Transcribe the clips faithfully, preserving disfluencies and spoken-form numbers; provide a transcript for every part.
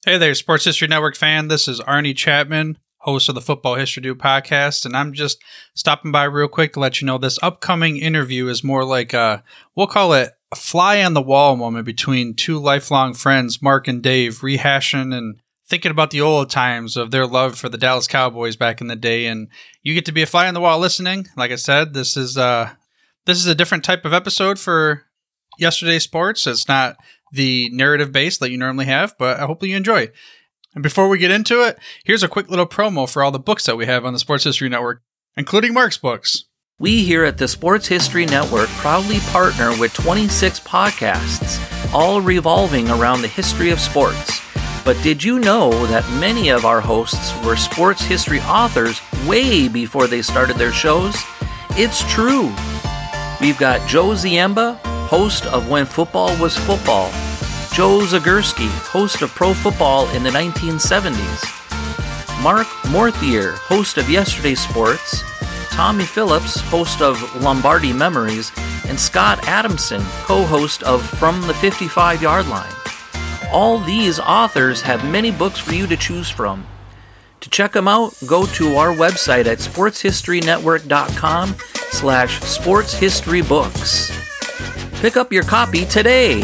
Hey there, Sports History Network fan. This is Arnie Chapman, host of the Football History Dude podcast, and I'm just stopping by real quick to let you know this upcoming interview is more like a, we'll call it a fly on the wall moment between two lifelong friends, Mark and Dave, rehashing and thinking about the old times of their love for the Dallas Cowboys back in the day. And you get to be a fly on the wall listening. Like I said, this is uh this is a different type of episode for yesterday's sports. It's not the narrative base that you normally have, but I hope you enjoy. And before we get into it, here's a quick little promo for all the books that we have on the Sports History Network, including Mark's books. We here at the Sports History Network proudly partner with twenty-six podcasts, all revolving around the history of sports. But did you know that many of our hosts were sports history authors way before they started their shows? It's true. We've got Joe Ziemba, host of When Football Was Football, Joe Zagurski, host of Pro Football in the nineteen seventies, Mark Morthier, host of Yesterday Sports, Tommy Phillips, host of Lombardi Memories, and Scott Adamson, co-host of From the fifty-five Yard Line. All these authors have many books for you to choose from. To check them out, go to our website at sportshistorynetwork.com slash sportshistorybooks. Pick up your copy today.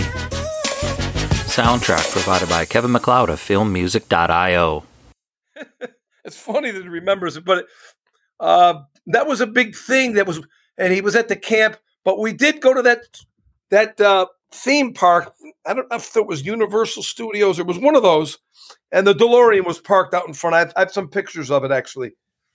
Soundtrack provided by Kevin MacLeod of film music dot io. It's funny that he remembers it, but uh, that was a big thing. That was, and he was at the camp. But we did go to that that uh, theme park. I don't know if it was Universal Studios or it was one of those, and the DeLorean was parked out in front. I have, I have some pictures of it actually.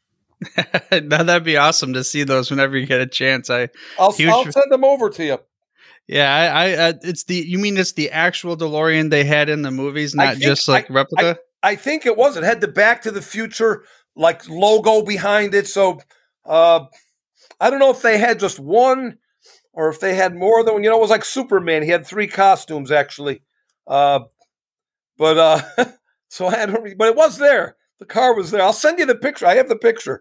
That'd be awesome to see those whenever you get a chance. I I'll, huge... I'll send them over to you. Yeah, I, I uh, it's the you mean it's the actual DeLorean they had in the movies, not think, just like I, replica? I, I think it was. It had the Back to the Future like logo behind it. So uh, I don't know if they had just one or if they had more than one. You know, it was like Superman. He had three costumes actually. Uh, but uh, so I don't. But it was there. The car was there. I'll send you the picture. I have the picture.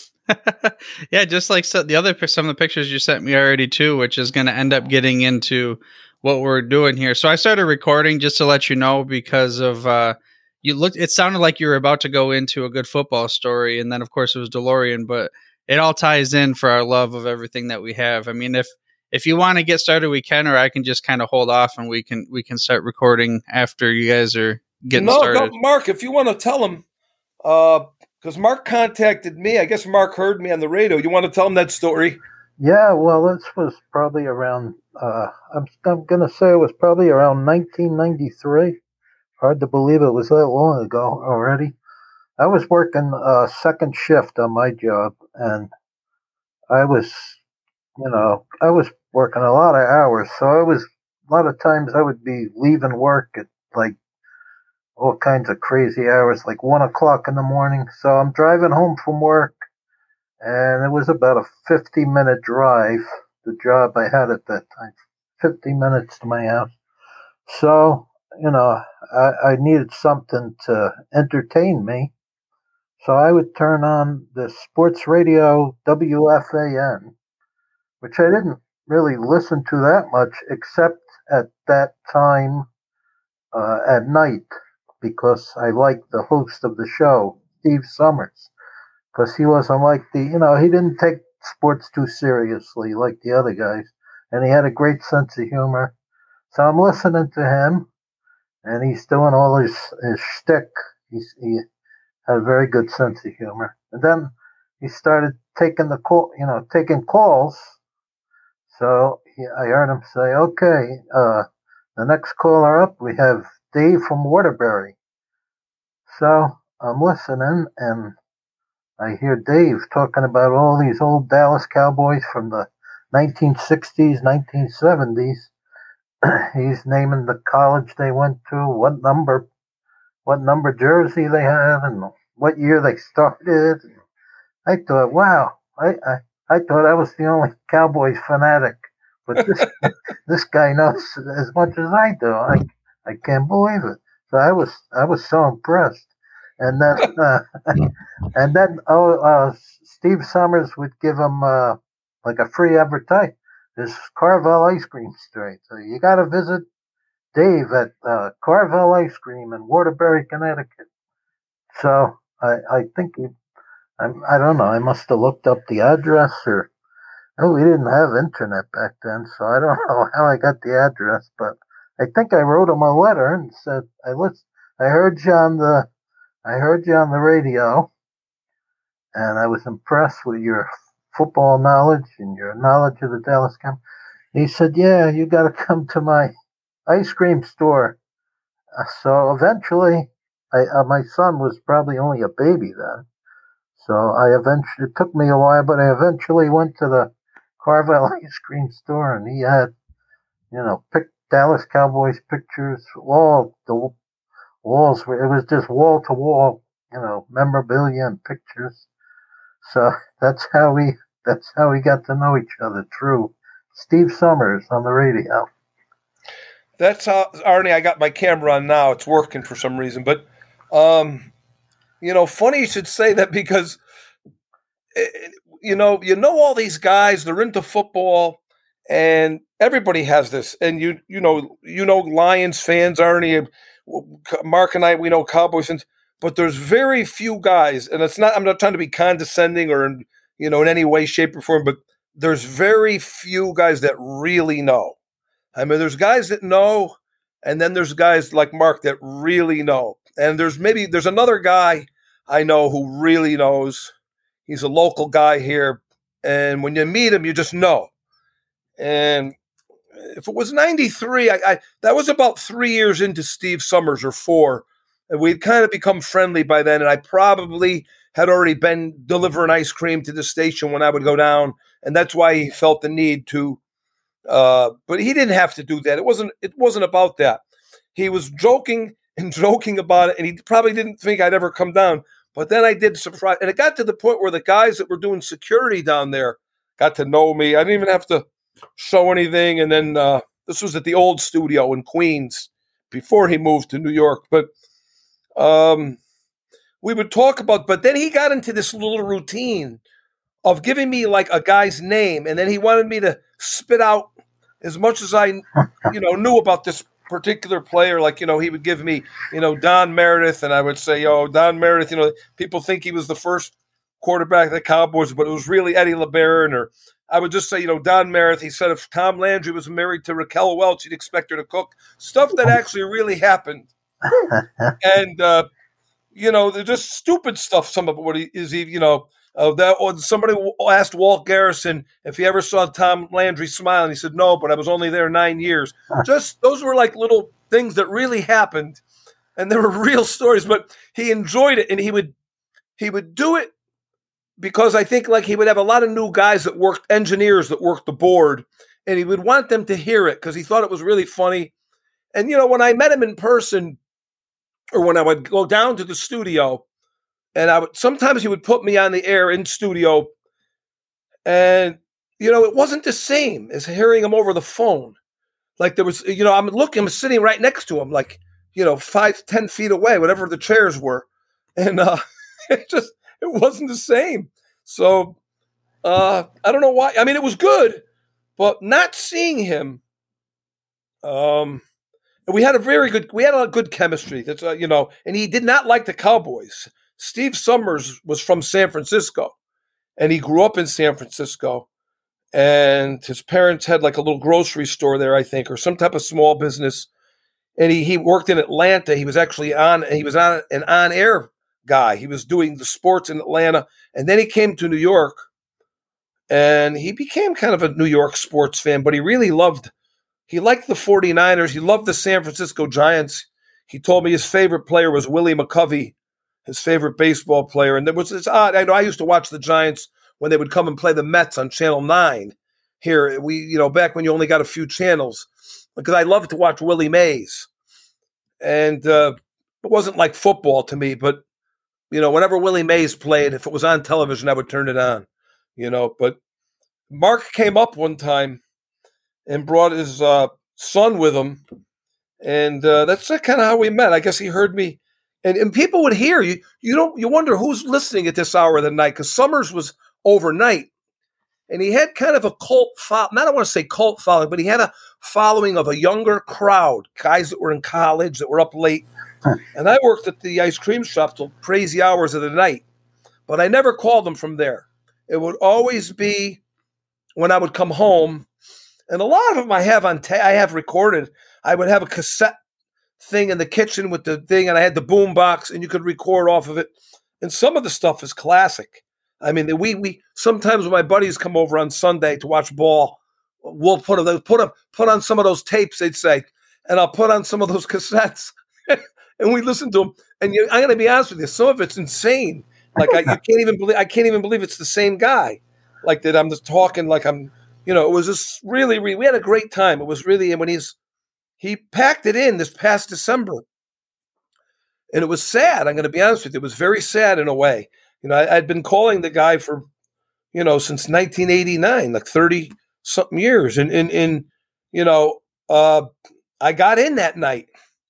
Yeah, just like so the other some of the pictures you sent me already too, which is going to end up getting into what we're doing here. So I started recording just to let you know because of uh, you looked. It sounded like you were about to go into a good football story, and then of course it was DeLorean, but it all ties in for our love of everything that we have. I mean, if if you want to get started, we can, or I can just kind of hold off and we can we can start recording after you guys are getting no, started. No, Mark, if you want to tell him. Uh, Because Mark contacted me. I guess Mark heard me on the radio. You want to tell him that story? Yeah, well, this was probably around, uh, I'm, I'm going to say it was probably around nineteen ninety-three. Hard to believe it was that long ago already. I was working uh, second shift on my job, and I was, you know, I was working a lot of hours. So I was, a lot of times I would be leaving work at like all kinds of crazy hours, like one o'clock in the morning. So I'm driving home from work, and it was about a fifty minute drive, the job I had at that time, fifty minutes to my house. So, you know, I, I needed something to entertain me. So I would turn on the sports radio W F A N, which I didn't really listen to that much, except at that time uh, at night, because I liked the host of the show, Steve Summers, because he wasn't like the, you know, he didn't take sports too seriously like the other guys, and he had a great sense of humor. So I'm listening to him, and he's doing all his, his shtick. He's, he had a very good sense of humor. And then he started taking the call, you know, taking calls. So he, I heard him say, okay, uh, the next caller up, we have Dave from Waterbury. So I'm listening, and I hear Dave talking about all these old Dallas Cowboys from the nineteen sixties, nineteen seventies. He's naming the college they went to, what number, what number jersey they had, and what year they started. I thought, wow, I I, I thought I was the only Cowboys fanatic, but this this guy knows as much as I do. I I can't believe it. So I was I was so impressed, and then uh, and then oh uh, Steve Summers would give him uh, like a free advertise this Carvel ice cream store. So you got to visit Dave at uh, Carvel Ice Cream in Waterbury, Connecticut. So I, I think he, I, I don't know. I must have looked up the address, or oh, we didn't have internet back then, so I don't know how I got the address. But I think I wrote him a letter and said, "I listen, I heard you on the, I heard you on the radio, and I was impressed with your football knowledge and your knowledge of the Dallas Cowboys." He said, "Yeah, you got to come to my ice cream store." Uh, so eventually, I, uh, my son was probably only a baby then. So I eventually, it took me a while, but I eventually went to the Carvel ice cream store, and he had, you know, pic, Dallas Cowboys pictures. All the walls were, it was just wall to wall, you know, memorabilia and pictures. So that's how we, that's how we got to know each other. True. Steve Summers on the radio. That's how, Arnie, I got my camera on now. It's working for some reason. But, um, you know, funny you should say that, because, you know, you know all these guys, they're into football, and everybody has this. And, you you know, you know Lions fans, Arnie, Mark and I, we know Cowboys fans. But there's very few guys, and it's not, I'm not trying to be condescending or, in, you know, in any way, shape, or form, but there's very few guys that really know. I mean, there's guys that know, and then there's guys like Mark that really know. And there's maybe, there's another guy I know who really knows. He's a local guy here. And when you meet him, you just know. And if it was ninety-three, I, I that was about three years into Steve Summers, or four. And we'd kind of become friendly by then. And I probably had already been delivering ice cream to the station when I would go down. And that's why he felt the need to. Uh, but he didn't have to do that. It wasn't, it wasn't about that. He was joking and joking about it, and he probably didn't think I'd ever come down. But then I did surprise, and it got to the point where the guys that were doing security down there got to know me. I didn't even have to show anything. And then uh, this was at the old studio in Queens before he moved to New York. But um, we would talk about, but then he got into this little routine of giving me like a guy's name, and then he wanted me to spit out as much as I, you know, knew about this particular player. Like, you know, he would give me, you know, Don Meredith, and I would say, "Oh, Don Meredith," you know, people think he was the first quarterback of the Cowboys, but it was really Eddie LeBaron. Or I would just say, you know, Don Meredith. He said if Tom Landry was married to Raquel Welch, you'd expect her to cook. Stuff that actually really happened. And, uh, you know, they're just stupid stuff. Some of it what he, is he, you know, Uh, that, or somebody asked Walt Garrison if he ever saw Tom Landry smile, and he said no, but I was only there nine years. Just those were like little things that really happened, and they were real stories. But he enjoyed it, and he would he would do it because I think like he would have a lot of new guys that worked, engineers that worked the board, and he would want them to hear it because he thought it was really funny. And you know, when I met him in person, or when I would go down to the studio. And I would, sometimes he would put me on the air in studio, and, you know, it wasn't the same as hearing him over the phone. Like there was, you know, I'm looking, I'm sitting right next to him, like, you know, five, ten feet away, whatever the chairs were. And uh, it just, it wasn't the same. So uh, I don't know why. I mean, it was good, but not seeing him, um, we had a very good, we had a good chemistry. That's, uh, you know, and he did not like the Cowboys. Steve Summers was from San Francisco, and he grew up in San Francisco, and his parents had like a little grocery store there, I think, or some type of small business. And he, he worked in Atlanta. He was actually on, he was on an on-air guy. He was doing the sports in Atlanta. And then he came to New York, and he became kind of a New York sports fan, but he really loved, he liked the 49ers. He loved the San Francisco Giants. He told me his favorite player was Willie McCovey, his favorite baseball player. And there was this odd, I know I used to watch the Giants when they would come and play the Mets on Channel nine here. We, you know, back when you only got a few channels, because I loved to watch Willie Mays. And uh, it wasn't like football to me, but, you know, whenever Willie Mays played, if it was on television, I would turn it on, you know. But Mark came up one time and brought his uh, son with him. And uh, that's kind of how we met. I guess he heard me. And, and people would hear you. You don't. You wonder who's listening at this hour of the night, because Summers was overnight, And he had kind of a cult follow. I don't want to say cult following, but he had a following of a younger crowd, guys that were in college that were up late. Huh. And I worked at the ice cream shop till crazy hours of the night, but I never called them from there. It would always be when I would come home, and a lot of them I have on ta- I have recorded. I would have a cassette thing in the kitchen with the thing, and I had the boom box, and you could record off of it. And some of the stuff is classic. I mean, we we sometimes when my buddies come over on Sunday to watch ball, we'll put a, put a, put on some of those tapes, they'd say, and I'll put on some of those cassettes, and we listen to them. And you, I'm going to be honest with you, some of it's insane. Like I, you can't even believe I can't even believe it's the same guy. Like that, I'm just talking like I'm, you know. It was just really, really we had a great time. It was really, and when he's he packed it in this past December, and it was sad. I'm going to be honest with you, it was very sad in a way. You know, I, I'd been calling the guy for, you know, since nineteen eighty-nine, like thirty something years. And, and, and you know, uh, I got in that night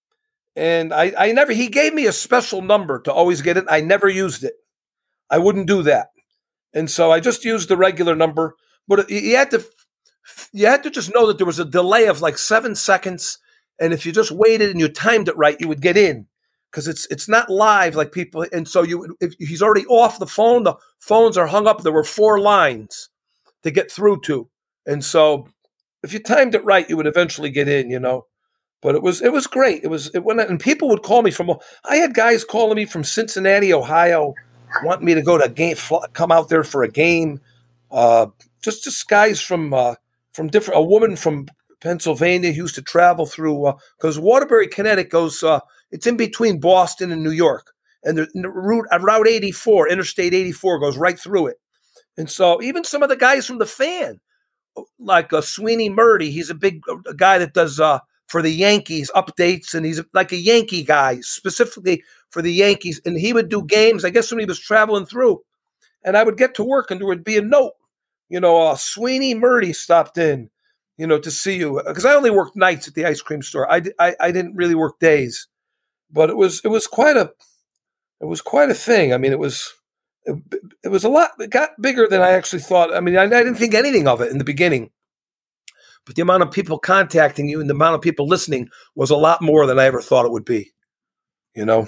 and I, I never, he gave me a special number to always get it. I never used it. I wouldn't do that. And so I just used the regular number, but you had to, you had to just know that there was a delay of like seven seconds. And if you just waited and you timed it right, you would get in. Because it's it's not live like people, and so you if he's already off the phone, the phones are hung up. There were four lines to get through to, and so if you timed it right, you would eventually get in, you know. But it was it was great. It was it went, and people would call me from. I had guys calling me from Cincinnati, Ohio, wanting me to go to a game, come out there for a game. Uh, just just guys from uh, from different. A woman from Pennsylvania who used to travel through because uh, Waterbury, Connecticut goes. Uh, It's in between Boston and New York, and the, the route Route eighty-four, Interstate eighty-four, goes right through it. And so, even some of the guys from the Fan, like uh, Sweeney Murdy, he's a big a guy that does uh, for the Yankees updates, and he's like a Yankee guy specifically for the Yankees. And he would do games. I guess when he was traveling through, and I would get to work, and there would be a note, you know, uh, Sweeney Murdy stopped in, you know, to see you because I only worked nights at the ice cream store. I, I I didn't really work days. But it was it was quite a it was quite a thing. I mean, it was it, it was a lot. It got bigger than I actually thought. I mean, I, I didn't think anything of it in the beginning, but the amount of people contacting you and the amount of people listening was a lot more than I ever thought it would be. You know.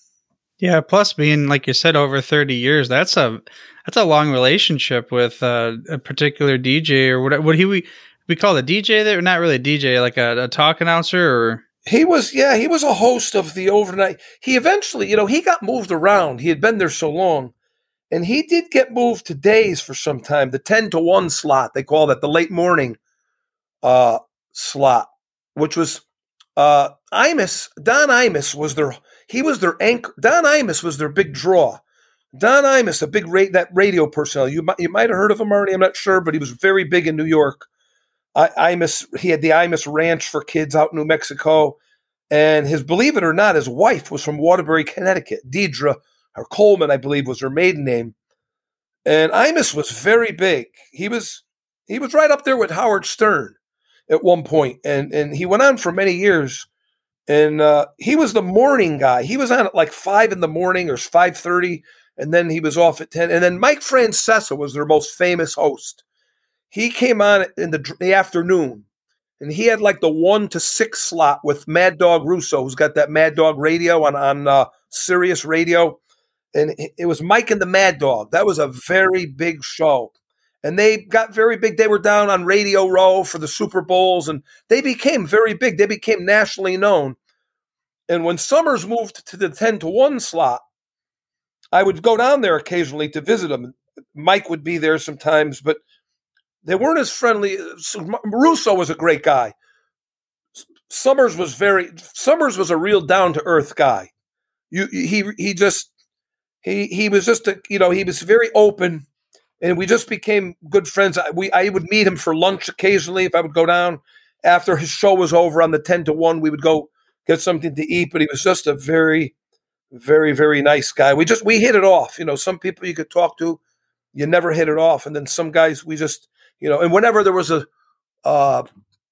Yeah. Plus, being like you said, over thirty years, that's a that's a long relationship with uh, a particular D J or what? What he we we call a D J there? Not really a D J, like a, a talk announcer or. He was, yeah, he was a host of the overnight. He eventually, you know, he got moved around. He had been there so long. And he did get moved to days for some time, the ten to one slot. They call that the late morning uh, slot, which was uh, Imus. Don Imus was their, he was their anchor. Don Imus was their big draw. Don Imus, a big, ra- that radio personnel. You might, you might have heard of him already, I'm not sure, but he was very big in New York. I, Imus, he had the Imus Ranch for kids out in New Mexico, and his, believe it or not, his wife was from Waterbury, Connecticut. Deidre, or Coleman, I believe, was her maiden name. And Imus was very big. He was he was right up there with Howard Stern at one point, and and he went on for many years. And uh, he was the morning guy. He was on at like five in the morning or five thirty, and then he was off at ten. And then Mike Francesa was their most famous host. He came on in the, the afternoon, and he had like the one to six slot with Mad Dog Russo, who's got that Mad Dog radio on, on uh, Sirius Radio. And it was Mike and the Mad Dog. That was a very big show. And they got very big. They were down on Radio Row for the Super Bowls, and they became very big. They became nationally known. And when Summers moved to the ten to one slot, I would go down there occasionally to visit him. Mike would be there sometimes, but they weren't as friendly. Russo was a great guy. Summers was very. Summers was a real down to earth guy. You, he, he just, he, he was just a, you know, he was very open, and we just became good friends. I, we, I would meet him for lunch occasionally if I would go down after his show was over on the ten to one. We would go get something to eat, but he was just a very, very, very nice guy. We just we hit it off. You know, some people you could talk to, you never hit it off, and then some guys we just. You know, and whenever there was a uh,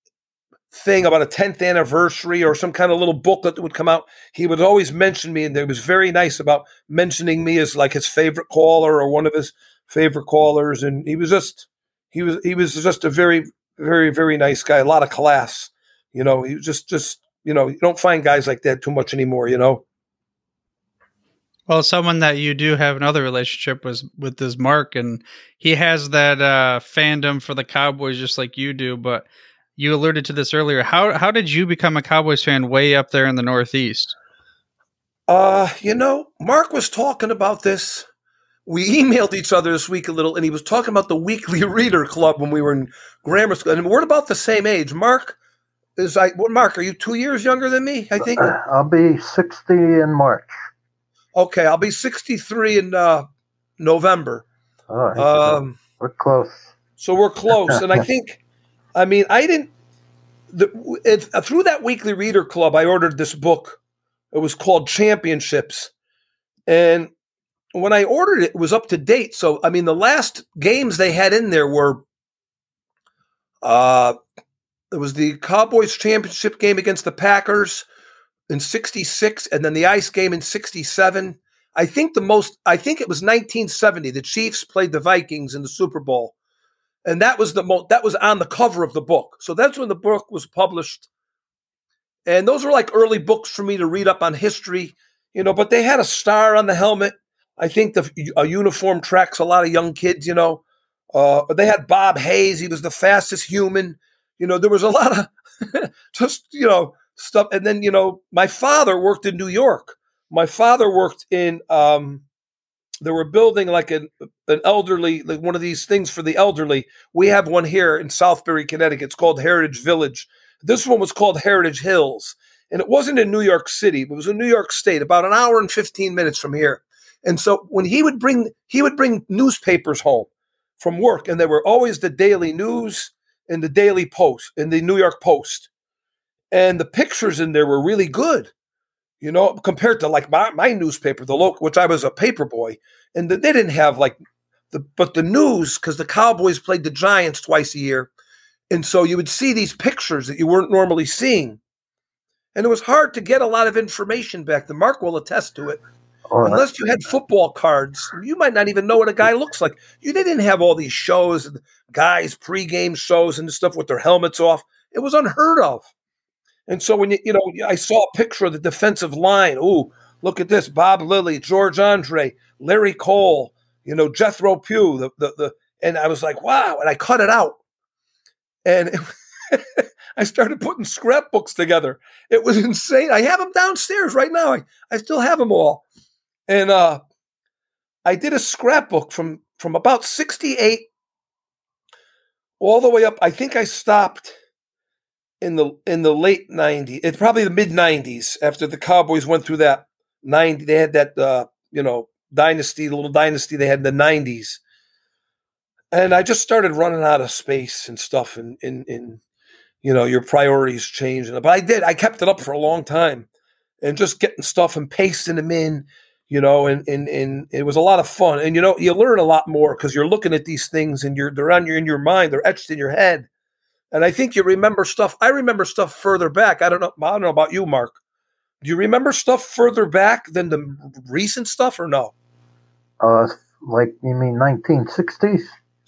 thing about a tenth anniversary or some kind of little booklet that would come out, he would always mention me, and he was very nice about mentioning me as like his favorite caller or one of his favorite callers. And he was just, he was he was just a very, very, very nice guy. A lot of class. You know, he was just just you know, you don't find guys like that too much anymore. You know. Well, someone that you do have another relationship with with is Mark, and he has that uh, fandom for the Cowboys just like you do. But you alluded to this earlier. How how did you become a Cowboys fan way up there in the Northeast? Uh, you know, Mark was talking about this. We emailed each other this week a little, and he was talking about the Weekly Reader Club when we were in grammar school. And we're about the same age. Mark is I. What Mark? Are you two years younger than me? I think I'll be sixty in March. Okay, I'll be sixty-three in uh, November. All right, um, we're close. So we're close, and I think, I mean, I didn't. The, it, through that Weekly Reader Club, I ordered this book. It was called Championships, and when I ordered it, it was up to date. So I mean, the last games they had in there were, uh, it was the Cowboys championship game against the Packers in sixty-six, and then the ice game in sixty-seven. I think the most, I think it was nineteen seventy. The Chiefs played the Vikings in the Super Bowl. And that was the most, that was on the cover of the book. So that's when the book was published. And those were like early books for me to read up on history, you know, but they had a star on the helmet. I think the a uniform tracks a lot of young kids, you know. Uh, they had Bob Hayes. He was the fastest human. You know, there was a lot of just, you know, stuff. And then, you know, my father worked in New York. My father worked in, um, they were building like an, an elderly, like one of these things for the elderly. We have one here in Southbury, Connecticut. It's called Heritage Village. This one was called Heritage Hills. And it wasn't in New York City. It was in New York State, about an hour and fifteen minutes from here. And so when he would bring, he would bring newspapers home from work. And they were always the Daily News and the Daily Post and the New York Post. And the pictures in there were really good, you know, compared to like my, my newspaper, the local, which I was a paper boy. And the, they didn't have like the, but the news, because the Cowboys played the Giants twice a year. And so you would see these pictures that you weren't normally seeing. And it was hard to get a lot of information back then. Mark will attest to it. Oh, unless you had football cards, you might not even know what a guy looks like. You didn't have all these shows, and guys, pregame shows and stuff with their helmets off. It was unheard of. And so when you, you know, I saw a picture of the defensive line. Ooh, look at this: Bob Lilly, George Andre, Larry Cole, you know, Jethro Pugh. The the the, and I was like, wow! And I cut it out, and it, I started putting scrapbooks together. It was insane. I have them downstairs right now. I, I still have them all. And uh, I did a scrapbook from, from about sixty-eight all the way up. I think I stopped in the in the late nineties. It's probably the mid nineties after the Cowboys went through that ninety. They had that uh, you know dynasty, the little dynasty they had in the nineties. And I just started running out of space and stuff, and in in you know your priorities changed. But I did. I kept it up for a long time, and just getting stuff and pasting them in. You know, and, and and it was a lot of fun. And, you know, you learn a lot more because you're looking at these things and you're they're on your in your mind, they're etched in your head. And I think you remember stuff. I remember stuff further back. I don't know. I don't know about you, Mark. Do you remember stuff further back than the recent stuff or no? Uh, like you mean nineteen sixties?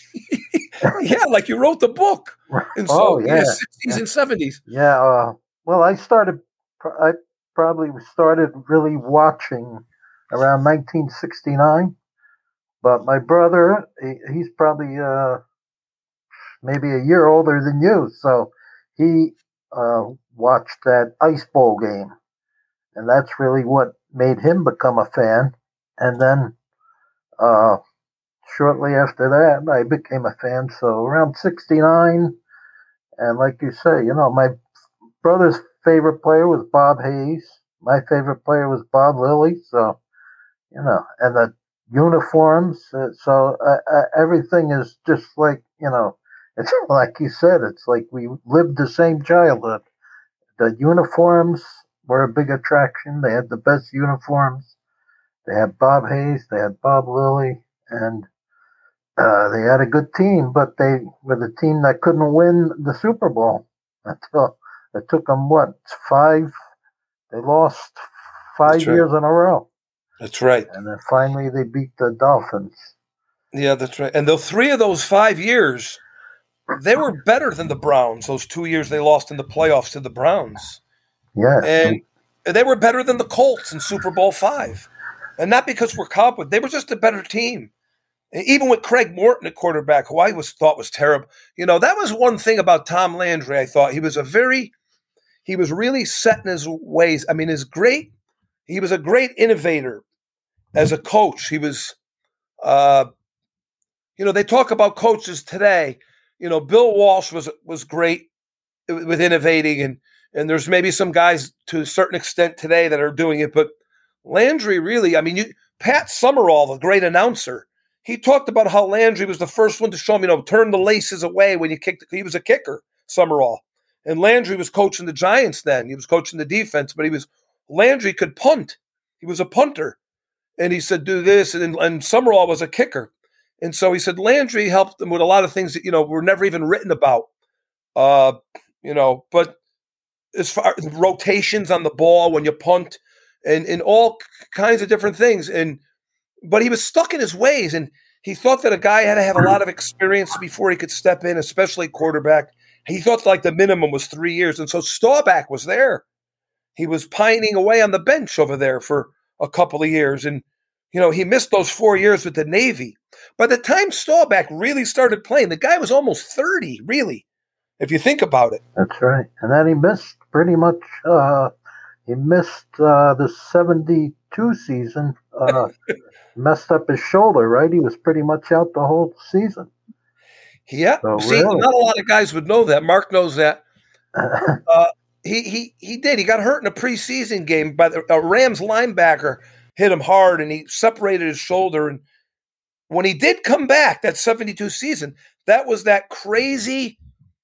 Yeah, like you wrote the book. And so, oh, yeah. yeah sixties yeah. and seventies. Yeah. Uh, well, I started, I probably started really watching around nineteen sixty-nine, but my brother, he, he's probably uh, maybe a year older than you, so he uh, watched that Ice Bowl game, and that's really what made him become a fan. And then uh, shortly after that, I became a fan. So around sixty-nine, and like you say, you know, my brother's favorite player was Bob Hayes. My favorite player was Bob Lilly. So. You know, and the uniforms. Uh, so uh, uh, everything is just like, you know, it's like you said, it's like we lived the same childhood. The uniforms were a big attraction. They had the best uniforms. They had Bob Hayes, they had Bob Lilly, and uh, they had a good team, but they were the team that couldn't win the Super Bowl until it took them, what, five? They lost five That's right. years in a row. That's right. And then finally they beat the Dolphins. Yeah, that's right. And the three of those five years they were better than the Browns those two years they lost in the playoffs to the Browns. Yeah. And they were better than the Colts in Super Bowl five. And not because we're competent. They were just a better team. Even with Craig Morton at quarterback, who I was thought was terrible. You know, that was one thing about Tom Landry, I thought. He was a very, he was really set in his ways. I mean, his great, he was a great innovator as a coach. He was, uh, you know, they talk about coaches today. You know, Bill Walsh was was great with innovating, and and there's maybe some guys to a certain extent today that are doing it. But Landry really, I mean, you, Pat Summerall, the great announcer, he talked about how Landry was the first one to show him, you know, turn the laces away when you kicked. He was a kicker, Summerall. And Landry was coaching the Giants then. He was coaching the defense, but he was, Landry could punt. He was a punter. And he said, do this. And, and Summerall was a kicker. And so he said Landry helped them with a lot of things that, you know, were never even written about. Uh, you know, but as far as rotations on the ball when you punt and, and all kinds of different things. And But he was stuck in his ways, and he thought that a guy had to have a lot of experience before he could step in, especially quarterback. He thought like the minimum was three years, and so Staubach was there. He was pining away on the bench over there for a couple of years, and you know he missed those four years with the Navy. By the time Staubach really started playing, the guy was almost thirty, really, if you think about it. That's right, and then he missed pretty much. Uh, he missed uh, the seventy-two season. Uh, messed up his shoulder, right? He was pretty much out the whole season. Yeah. So, See, really? not a lot of guys would know that. Mark knows that. uh, he he he did. He got hurt in a preseason game by the a Rams linebacker hit him hard, and he separated his shoulder. And when he did come back, that seventy-two season, that was that crazy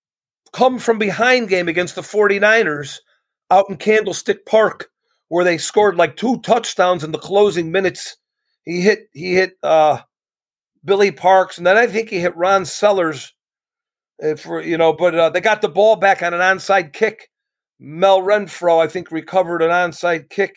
come from behind game against the forty-niners out in Candlestick Park, where they scored like two touchdowns in the closing minutes. He hit he hit uh, Billy Parks, and then I think he hit Ron Sellers. Uh, for you know, but uh, they got the ball back on an onside kick. Mel Renfro, I think, recovered an onside kick,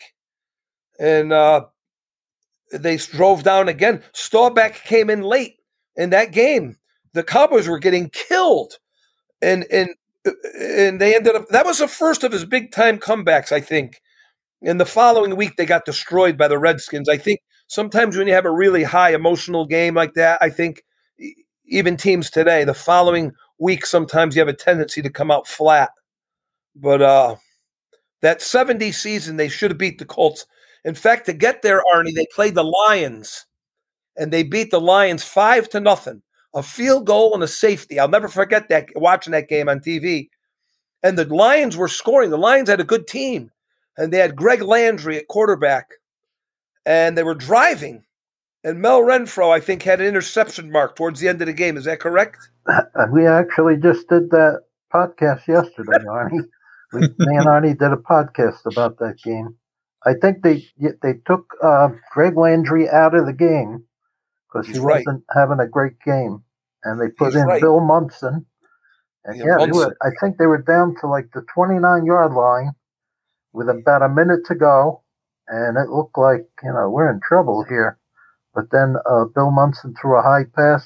and uh, they drove down again. Staubach came in late in that game. The Cowboys were getting killed, and and and they ended up. That was the first of his big time comebacks, I think. And the following week, they got destroyed by the Redskins. I think sometimes when you have a really high emotional game like that, I think even teams today, the following week, sometimes you have a tendency to come out flat. But uh, that seventy season, they should have beat the Colts. In fact, to get there, Arnie, they played the Lions, and they beat the Lions five to nothing. A field goal and a safety. I'll never forget that, watching that game on T V. And the Lions were scoring. The Lions had a good team. And they had Greg Landry at quarterback, and they were driving. And Mel Renfro, I think, had an interception mark towards the end of the game. Is that correct? We actually just did that podcast yesterday, Arnie. We, me and Arnie did a podcast about that game. I think they they took uh, Greg Landry out of the game because he right. wasn't having a great game, and they put He's in right. Bill Munson. And yeah, yeah, Munson. They were, I think they were down to like the twenty-nine yard line with about a minute to go, and it looked like, you know, we're in trouble here. But then uh, Bill Munson threw a high pass.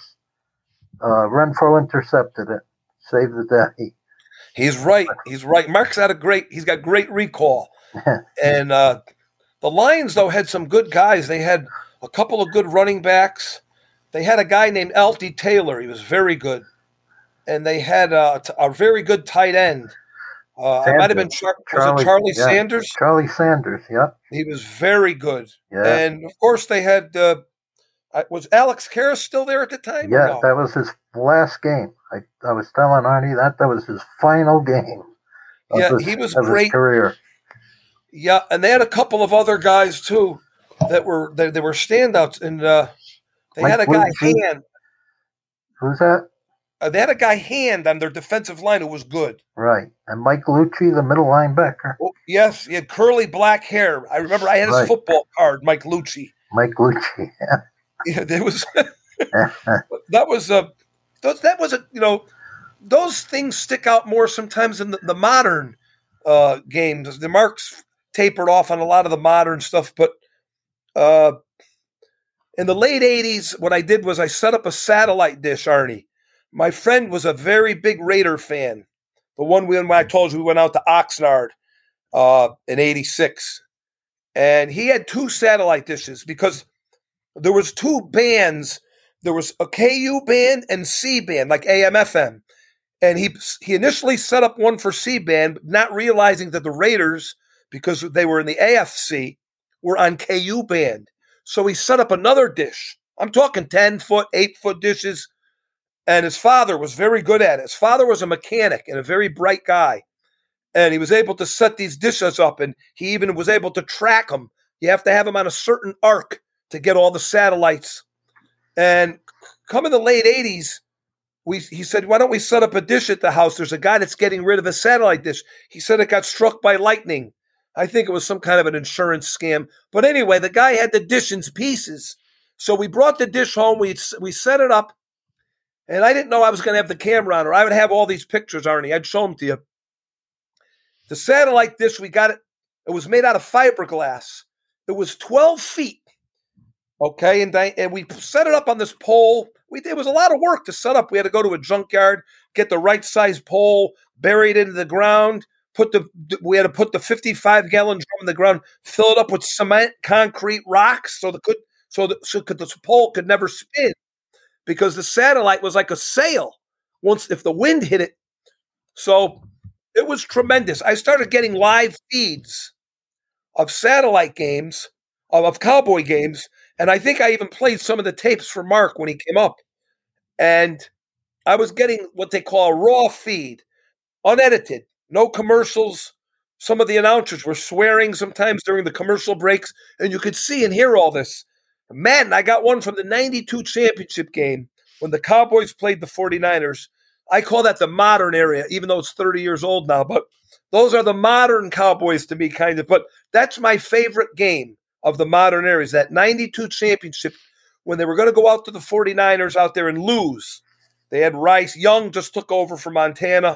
Uh, Renfro intercepted it, saved the day. He's right. He's right. Mark's had a great. He's got great recall. And uh, the Lions, though, had some good guys. They had a couple of good running backs. They had a guy named Alty Taylor. He was very good. And they had a, a very good tight end. Uh, it might have been Char- Charlie, was it Charlie yeah. Sanders? Charlie Sanders, yeah. He was very good. Yeah. And, of course, they had uh, – was Alex Karras still there at the time? Yeah, no? that was his last game. I, I was telling Arnie that that was his final game. Yeah, his, he was of great. His career. Yeah, and they had a couple of other guys, too, that were they, they were standouts. And uh, they Mike had a guy, Lucci. Hand. Who's that? Uh, they had a guy, Hand, on their defensive line who was good. Right. And Mike Lucci, the middle linebacker. Oh, yes, he had curly black hair. I remember I had his Right. football card, Mike Lucci. Mike Lucci, yeah. Yeah, there was that was a those, that was a you know those things stick out more sometimes in the, the modern uh, games. The marks tapered off on a lot of the modern stuff, but uh, in the late eighties, what I did was I set up a satellite dish, Arnie. my friend was a very big Raider fan. The one when I told you we went out to Oxnard uh, in eighty-six. And he had two satellite dishes because there was two bands. There was a K U band and C band, like A M F M. And he he initially set up one for C band, not realizing that the Raiders, because they were in the A F C, were on K U band. So he set up another dish. I'm talking ten-foot, eight-foot dishes. And his father was very good at it. His father was a mechanic and a very bright guy. And he was able to set these dishes up, and he even was able to track them. You have to have them on a certain arc to get all the satellites. And come in the late eighties, we he said, why don't we set up a dish at the house? There's a guy that's getting rid of a satellite dish. He said it got struck by lightning. I think it was some kind of an insurance scam. But anyway, the guy had the dish in pieces. So we brought the dish home. We, we set it up. And I didn't know I was going to have the camera on, or I would have all these pictures, Arnie. I'd show them to you. The satellite dish, we got it. It was made out of fiberglass. It was twelve feet. Okay, and, I, and we set it up on this pole. We, it was a lot of work to set up. We had to go to a junkyard, get the right size pole, bury it into the ground. Put the we had to put the fifty-five gallon drum in the ground, fill it up with cement, concrete, rocks, so the could so the so could, the pole could never spin, because the satellite was like a sail. Once if the wind hit it, so it was tremendous. I started getting live feeds of satellite games, of, of Cowboy games, and I think I even played some of the tapes for Mark when he came up. And I was getting what they call a raw feed, unedited, no commercials. Some of the announcers were swearing sometimes during the commercial breaks, and you could see and hear all this. Madden, I got one from the ninety-two championship game when the Cowboys played the forty-niners. I call that the modern area, even though it's thirty years old now. But those are the modern Cowboys to me, kind of. But that's my favorite game of the modern era, is that ninety-two championship when they were going to go out to the forty-niners out there and lose. They had Rice. Young just took over for Montana.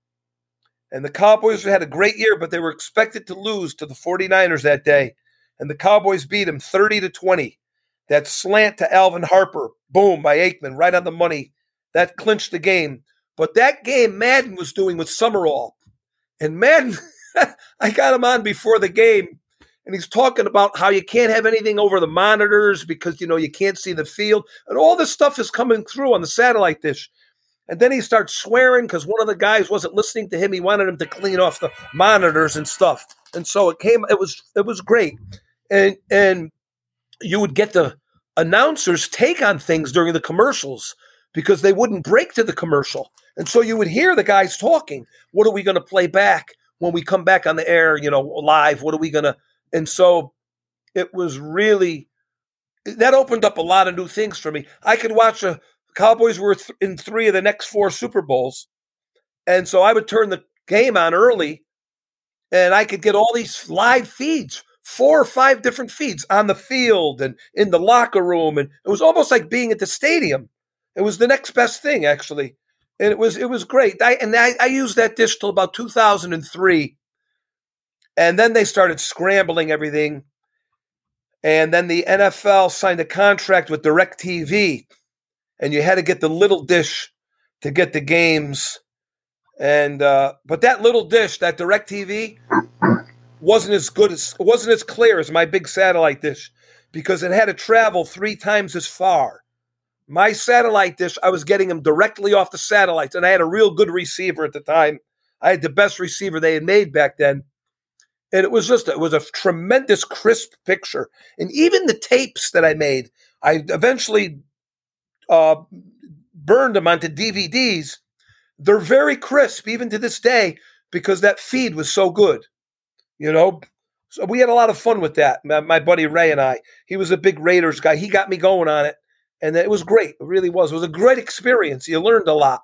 And the Cowboys had a great year, but they were expected to lose to the forty-niners that day. And the Cowboys beat them thirty to twenty. That slant to Alvin Harper, boom, by Aikman, right on the money. That clinched the game. But that game Madden was doing with Summerall. And Madden, I got him on before the game, and he's talking about how you can't have anything over the monitors because, you know, you can't see the field. And all this stuff is coming through on the satellite dish. And then he starts swearing because one of the guys wasn't listening to him. He wanted him to clean off the monitors and stuff. And so it came, it was it was great. And and you would get the announcers' take on things during the commercials because they wouldn't break to the commercial. And so you would hear the guys talking. What are we going to play back when we come back on the air, you know, live? What are we going to? And so it was really, that opened up a lot of new things for me. I could watch a Cowboys were th- in three of the next four Super Bowls. And so I would turn the game on early and I could get all these live feeds, four or five different feeds on the field and in the locker room. And it was almost like being at the stadium. It was the next best thing, actually. And it was it was great. I, and I, I used that dish till about two thousand three. And then they started scrambling everything. And then the N F L signed a contract with DirecTV. And you had to get the little dish to get the games. And uh, but that little dish, that DirecTV, wasn't as good as wasn't as clear as my big satellite dish because it had to travel three times as far. My satellite dish, I was getting them directly off the satellites, and I had a real good receiver at the time. I had the best receiver they had made back then. And it was just, it was a tremendous crisp picture. And even the tapes that I made, I eventually uh, burned them onto D V Ds. They're very crisp, even to this day, because that feed was so good. You know, so we had a lot of fun with that. My, my buddy Ray and I, he was a big Raiders guy. He got me going on it. And it was great. It really was. It was a great experience. You learned a lot.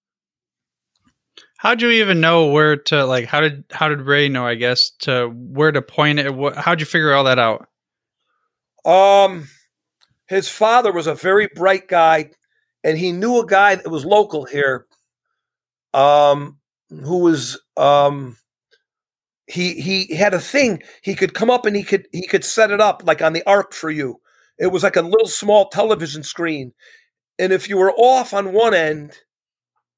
How'd you even know where to, like, how did how did Ray know, I guess, to where to point it? What, how'd you figure all that out? Um, his father was a very bright guy, and he knew a guy that was local here, um, who was um, he he had a thing. He could come up and he could he could set it up like on the arc for you. It was like a little small television screen, and if you were off on one end,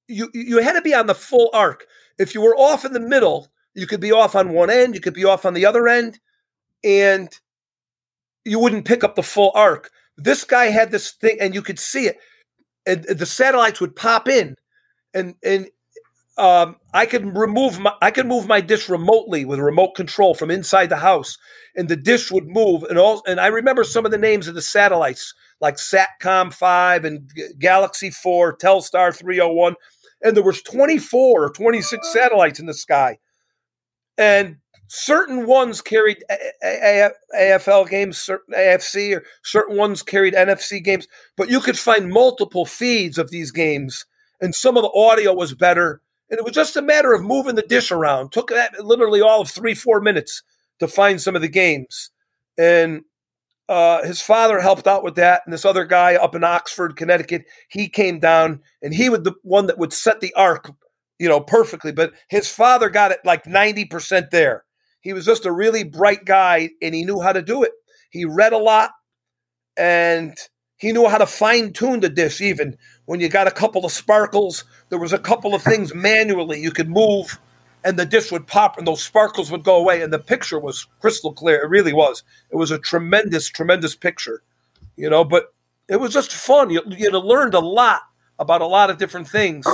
you you had to be on the full arc. If you were off in the middle, you could be off on one end, you could be off on the other end, and you wouldn't pick up the full arc. This guy had this thing, and you could see it. And the satellites would pop in, and and um, I could remove my I could move my dish remotely with a remote control from inside the house, and the dish would move. And all and I remember some of the names of the satellites, like Satcom five and Galaxy four, Telstar three oh one, and there was twenty-four or twenty-six satellites in the sky, and certain ones carried A F L games, certain A F C, or certain ones carried N F C games, but you could find multiple feeds of these games, and some of the audio was better, and it was just a matter of moving the dish around. It took that literally all of three, four minutes to find some of the games, and uh, his father helped out with that, and this other guy up in Oxford, Connecticut, he came down, and he was the one that would set the arc, you know, perfectly, but his father got it like ninety percent there. He was just a really bright guy, and he knew how to do it. He read a lot, and he knew how to fine-tune the dish even. When you got a couple of sparkles, there was a couple of things manually you could move, and the dish would pop, and those sparkles would go away, and the picture was crystal clear. It really was. It was a tremendous, tremendous picture, you know, but it was just fun. You, you learned a lot about a lot of different things.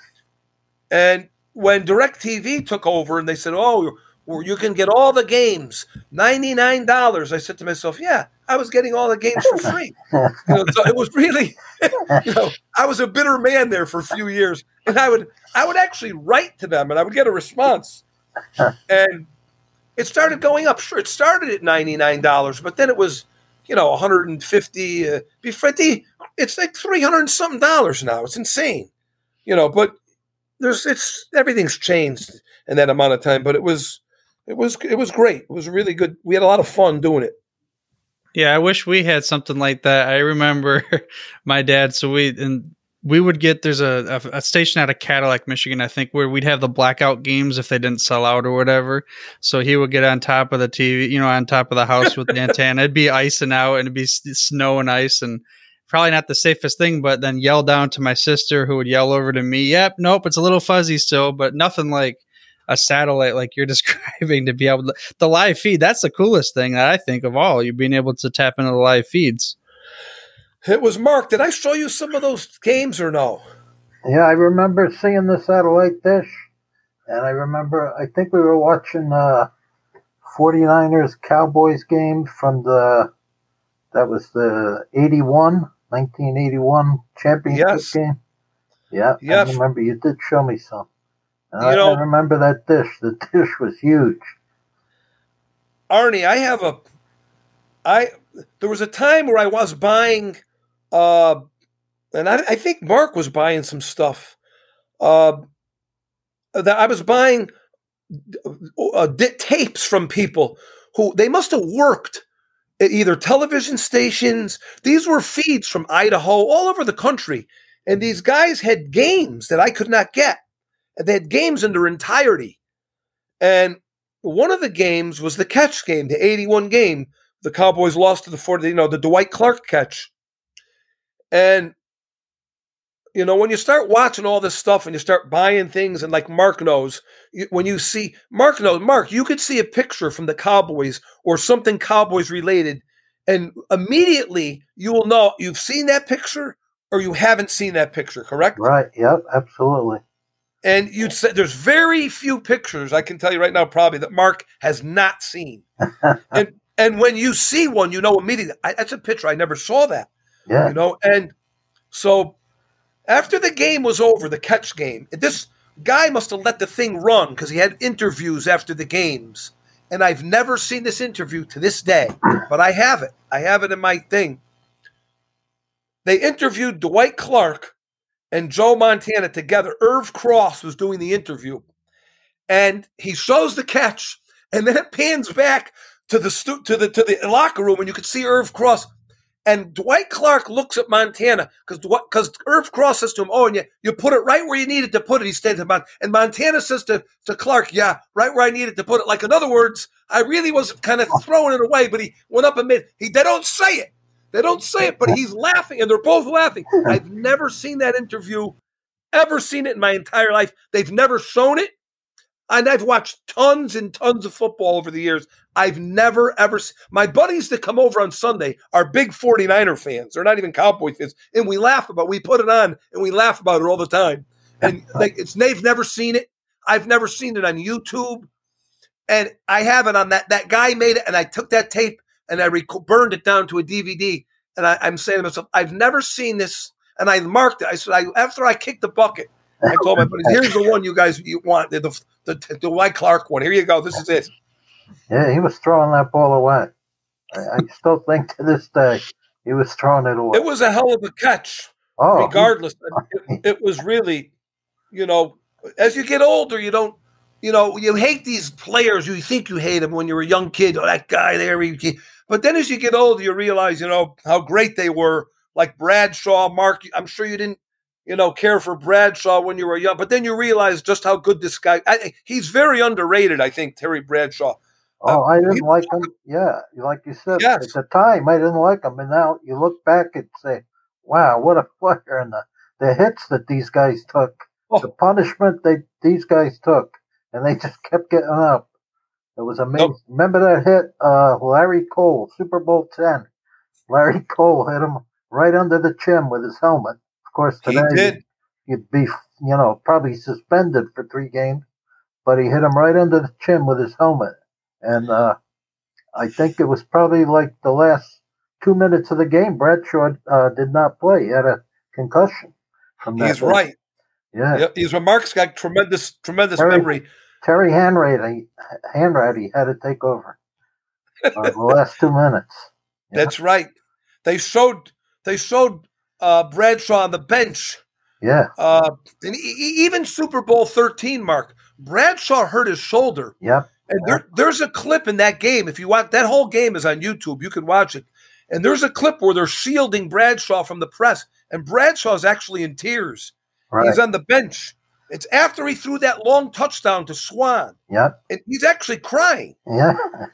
And when DirecTV took over and they said, oh, or you can get all the games, ninety-nine dollars. I said to myself, yeah, I was getting all the games for free. You know, so it was really, you know, I was a bitter man there for a few years. And I would I would actually write to them and I would get a response. And it started going up. Sure, it started at ninety-nine dollars, but then it was, you know, one hundred fifty dollars. Uh, fifty, it's like three hundred and something dollars now. It's insane. You know, but there's it's everything's changed in that amount of time. But it was It was it was great. It was really good. We had a lot of fun doing it. Yeah, I wish we had something like that. I remember my dad. So we and we would get there's a, a, a station out of Cadillac, Michigan, I think, where we'd have the blackout games if they didn't sell out or whatever. So he would get on top of the T V, you know, on top of the house with the antenna. It'd be icing out and it'd be snow and ice and probably not the safest thing. But then yell down to my sister, who would yell over to me. Yep, nope, it's a little fuzzy still, but nothing like a satellite like you're describing to be able to the live feed. That's the coolest thing that I think of all. You being able to tap into the live feeds. It was Mark. Did I show you some of those games or no? Yeah, I remember seeing the satellite dish, and I remember I think we were watching uh, 49ers Cowboys game from the that was the eighty-one, nineteen eighty-one championship yes. game. Yeah, yes. I remember you did show me some. You I, know, I remember that dish. The dish was huge. Arnie, I have a, I there was a time where I was buying, uh, and I, I think Mark was buying some stuff. Uh, that I was buying uh, tapes from people who they must have worked at either television stations. These were feeds from Idaho, all over the country, and these guys had games that I could not get. They had games in their entirety. And one of the games was the catch game, the eighty-one game. The Cowboys lost to the forty, you know, the Dwight Clark catch. And, you know, when you start watching all this stuff and you start buying things, and like Mark knows, you, when you see, Mark knows, Mark, you could see a picture from the Cowboys or something Cowboys related, and immediately you will know you've seen that picture or you haven't seen that picture, correct? Right, yep, absolutely. And you'd say there's very few pictures, I can tell you right now, probably, that Mark has not seen. and and when you see one, you know immediately, I, that's a picture. I never saw that. Yeah. You know, and so after the game was over, the catch game, this guy must have let the thing run because he had interviews after the games. And I've never seen this interview to this day, but I have it. I have it in my thing. They interviewed Dwight Clark and Joe Montana together. Irv Cross was doing the interview, and he shows the catch, and then it pans back to the stu- to the to the locker room, and you could see Irv Cross, and Dwight Clark looks at Montana because because Irv Cross says to him, "Oh, and you, you put it right where you needed to put it." He stays about, and Montana says to to Clark, "Yeah, right where I needed to put it." Like, in other words, I really was kind of throwing it away, but he went up and made. He they don't say it. They don't say it, but he's laughing, and they're both laughing. I've never seen that interview ever seen it in my entire life. They've never shown it. And I've watched tons and tons of football over the years. I've never, ever seen. My buddies that come over on Sunday are big 49er fans. They're not even Cowboy fans. And we laugh about it. We put it on and we laugh about it all the time. And like, it's they've never seen it. I've never seen it on YouTube. And I have it on that. That guy made it, and I took that tape and I rec- burned it down to a D V D. And I, I'm saying to myself, I've never seen this. And I marked it. I said, I, after I kicked the bucket, I told my buddies, here's the one you guys you want, the, the, the, the Dwight Clark one. Here you go. This is it. Yeah, he was throwing that ball away. I, I still think to this day he was throwing it away. It was a hell of a catch, oh, regardless. It, it was really, you know, as you get older, you don't, you know, you hate these players. You think you hate them when you're a young kid. Oh, that guy there. He, but then as you get older, you realize, you know, how great they were. Like Bradshaw, Mark, I'm sure you didn't, you know, care for Bradshaw when you were young. But then you realize just how good this guy, I, he's very underrated, I think, Terry Bradshaw. Oh, uh, I didn't he, like him. Yeah, like you said, yes. at the time, I didn't like him. And now you look back and say, wow, what a player. And the, the hits that these guys took, oh. the punishment they these guys took, and they just kept getting up. It was amazing. Nope. Remember that hit, uh, Larry Cole, Super Bowl ten. Larry Cole hit him right under the chin with his helmet. Of course, today he did. You'd be, you know, probably suspended for three games, but he hit him right under the chin with his helmet. And uh, I think it was probably like the last two minutes of the game. Bradshaw uh, did not play. He had a concussion. From that He's day. right. Yeah. Yep. He's Mark's got tremendous, tremendous Terry, memory. Terry Hanratty, Hanratty had to take over uh, the last two minutes. Yeah. That's right. They showed they showed uh, Bradshaw on the bench. Yeah. Uh, and e- even Super Bowl thirteen, Mark, Bradshaw hurt his shoulder. Yep. And there, there's a clip in that game. If you want, that whole game is on YouTube. You can watch it. And there's a clip where they're shielding Bradshaw from the press. And Bradshaw's actually in tears. Right. He's on the bench. It's after he threw that long touchdown to Swan. Yep. And he's actually crying. Yeah.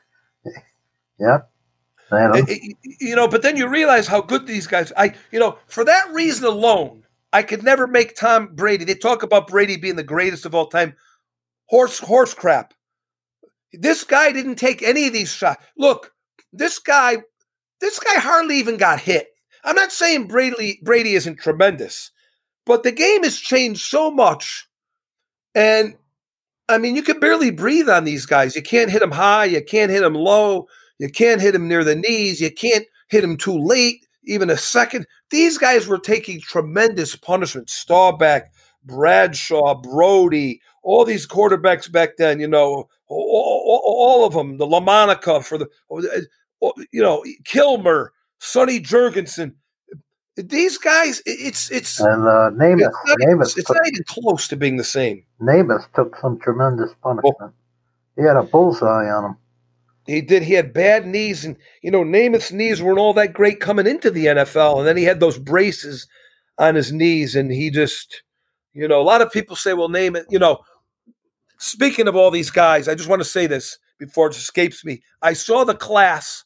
Yep. And, you know, but then you realize how good these guys. I, you know, for that reason alone, I could never make Tom Brady. They talk about Brady being the greatest of all time. Horse, horse crap. This guy didn't take any of these shots. Look, this guy, this guy hardly even got hit. I'm not saying Brady, Brady isn't tremendous, but the game has changed so much. And, I mean, you can barely breathe on these guys. You can't hit them high. You can't hit them low. You can't hit them near the knees. You can't hit them too late, even a second. These guys were taking tremendous punishment. Staubach, Bradshaw, Brody, all these quarterbacks back then, you know, all, all, all of them, the LaMonica for the, you know, Kilmer, Sonny Jurgensen. These guys, it's it's and uh, Namath, it's, not, Namath it's, it's took, not even close to being the same. Namath took some tremendous punishment. Oh. He had a bullseye on him. He did. He had bad knees, and you know, Namath's knees weren't all that great coming into the N F L, and then he had those braces on his knees, and he just, you know, a lot of people say, "Well, Namath," you know. Speaking of all these guys, I just want to say this before it escapes me. I saw the class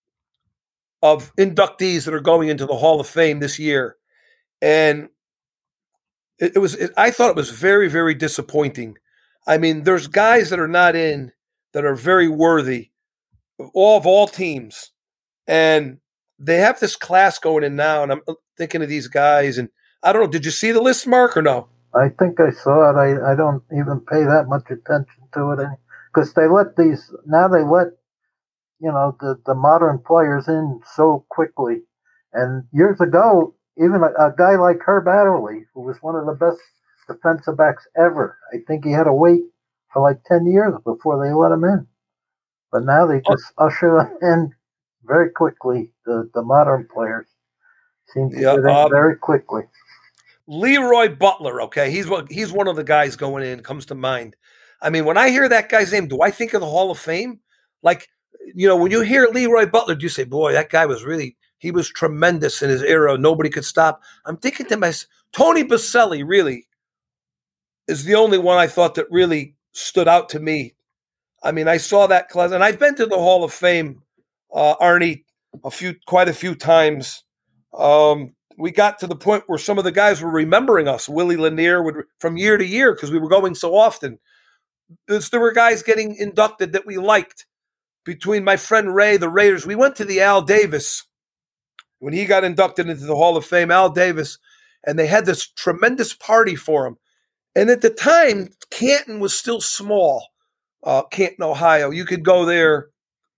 of inductees that are going into the Hall of Fame this year, and it, it was. It, I thought it was very, very disappointing. I mean, there's guys that are not in that are very worthy, all of all teams, and they have this class going in now. And I'm thinking of these guys, and I don't know. Did you see the list, Mark, or no? I think I saw it. I, I don't even pay that much attention to it because they let these now they let you know the, the modern players in so quickly. And years ago, even a, a guy like Herb Adderley, who was one of the best defensive backs ever, I think he had to wait for like ten years before they let him in. But now they just oh. usher in very quickly. The, the modern players seem to yeah, get in um, very quickly. Leroy Butler, okay, he's he's one of the guys going in, comes to mind. I mean, when I hear that guy's name, do I think of the Hall of Fame? Like, you know, when you hear Leroy Butler, do you say, boy, that guy was really, he was tremendous in his era. Nobody could stop. I'm thinking to myself, Tony Baselli really is the only one I thought that really stood out to me. I mean, I saw that class, and I've been to the Hall of Fame, uh, Arnie, a few, quite a few times. Um, we got to the point where some of the guys were remembering us. Willie Lanier would, from year to year, because we were going so often. There were guys getting inducted that we liked. Between my friend Ray, the Raiders, we went to the Al Davis when he got inducted into the Hall of Fame, Al Davis, and they had this tremendous party for him. And at the time, Canton was still small, uh, Canton, Ohio. You could go there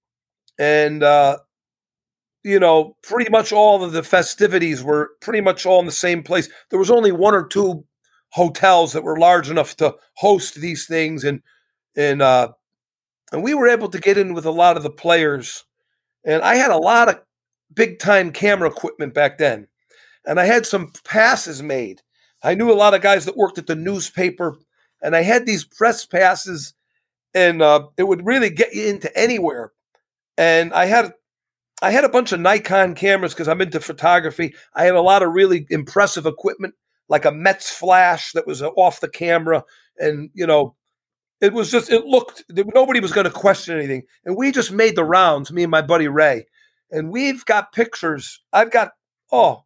and, uh, you know, pretty much all of the festivities were pretty much all in the same place. There was only one or two hotels that were large enough to host these things, and and uh, and we were able to get in with a lot of the players. And I had a lot of big-time camera equipment back then, and I had some passes made. I knew a lot of guys that worked at the newspaper, and I had these press passes, and uh, it would really get you into anywhere. And I had I had a bunch of Nikon cameras because I'm into photography. I had a lot of really impressive equipment, like a Metz flash that was off the camera. And, you know, it was just, it looked, nobody was going to question anything. And we just made the rounds, me and my buddy Ray. And we've got pictures. I've got, oh,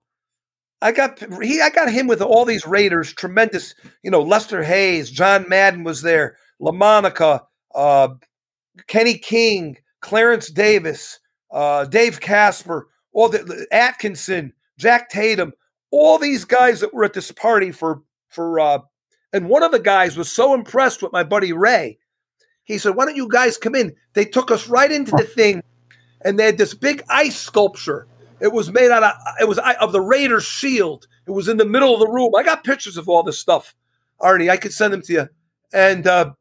I got he. I got him with all these Raiders, tremendous, you know, Lester Hayes, John Madden was there, LaMonica, uh, Kenny King, Clarence Davis, uh, Dave Casper, all the Atkinson, Jack Tatum, all these guys that were at this party for for. Uh, and one of the guys was so impressed with my buddy Ray. He said, "Why don't you guys come in?" They took us right into the thing, and they had this big ice sculpture. It was made out of it was of the Raiders shield. It was in the middle of the room. I got pictures of all this stuff, Arnie. I could send them to you. And uh,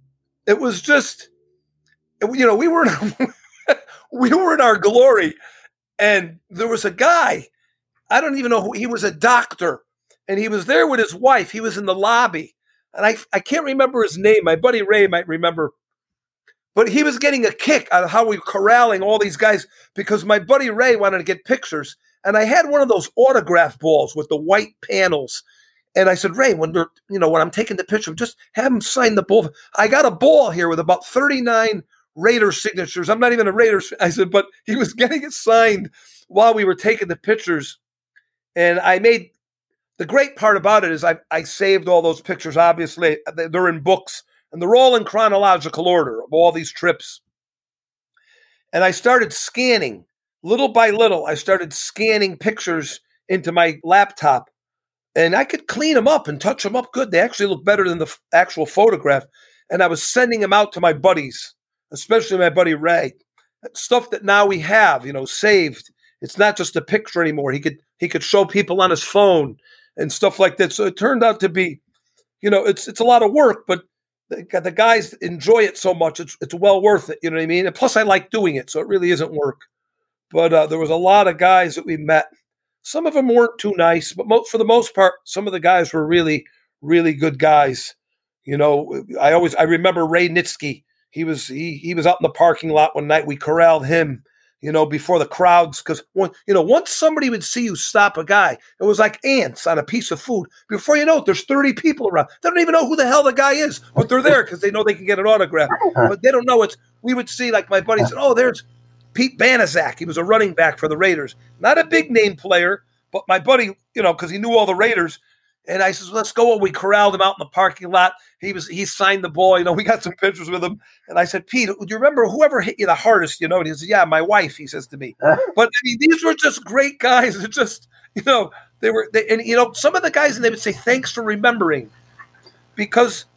it was just, you know, we were in, we were in our glory. And there was a guy, I don't even know who, he was a doctor, and he was there with his wife. He was in the lobby, and I I can't remember his name. My buddy Ray might remember. But he was getting a kick out of how we were corralling all these guys because my buddy Ray wanted to get pictures. And I had one of those autograph balls with the white panels. And I said, Ray, when they're, you know, when I'm taking the picture, just have him sign the ball. I got a ball here with about thirty-nine Raiders signatures. I'm not even a Raiders. I said, but he was getting it signed while we were taking the pictures. And I made, the great part about it is I, I saved all those pictures, obviously. They're in books. And they're all in chronological order of all these trips. And I started scanning, little by little, I started scanning pictures into my laptop. And I could clean them up and touch them up good. They actually look better than the f- actual photograph. And I was sending them out to my buddies, especially my buddy Ray. Stuff that now we have, you know, saved. It's not just a picture anymore. He could he could show people on his phone and stuff like that. So it turned out to be, you know, it's it's a lot of work, but The, the guys enjoy it so much, it's it's well worth it, you know what I mean? And plus, I like doing it, so it really isn't work. But uh, there was a lot of guys that we met. Some of them weren't too nice, but mo- for the most part, some of the guys were really, really good guys. You know, I always I remember Ray Nitsky. He was he he was out in the parking lot one night. We corralled him, you know, before the crowds, because you know, once somebody would see you stop a guy, it was like ants on a piece of food. Before you know it, there's thirty people around. They don't even know who the hell the guy is, but they're there because they know they can get an autograph. But they don't know it's. We would see, like my buddy said, "Oh, there's Pete Banaszak. He was a running back for the Raiders, not a big name player, but my buddy, you know, because he knew all the Raiders." And I said, "Let's go." And we corralled him out in the parking lot. He was he signed the ball. You know, we got some pictures with him. And I said, "Pete, do you remember whoever hit you the hardest?" You know, and he said, "Yeah, my wife." He says to me. But I mean, these were just great guys. It just, you know, they were. They, and you know, some of the guys, and they would say, "Thanks for remembering," because,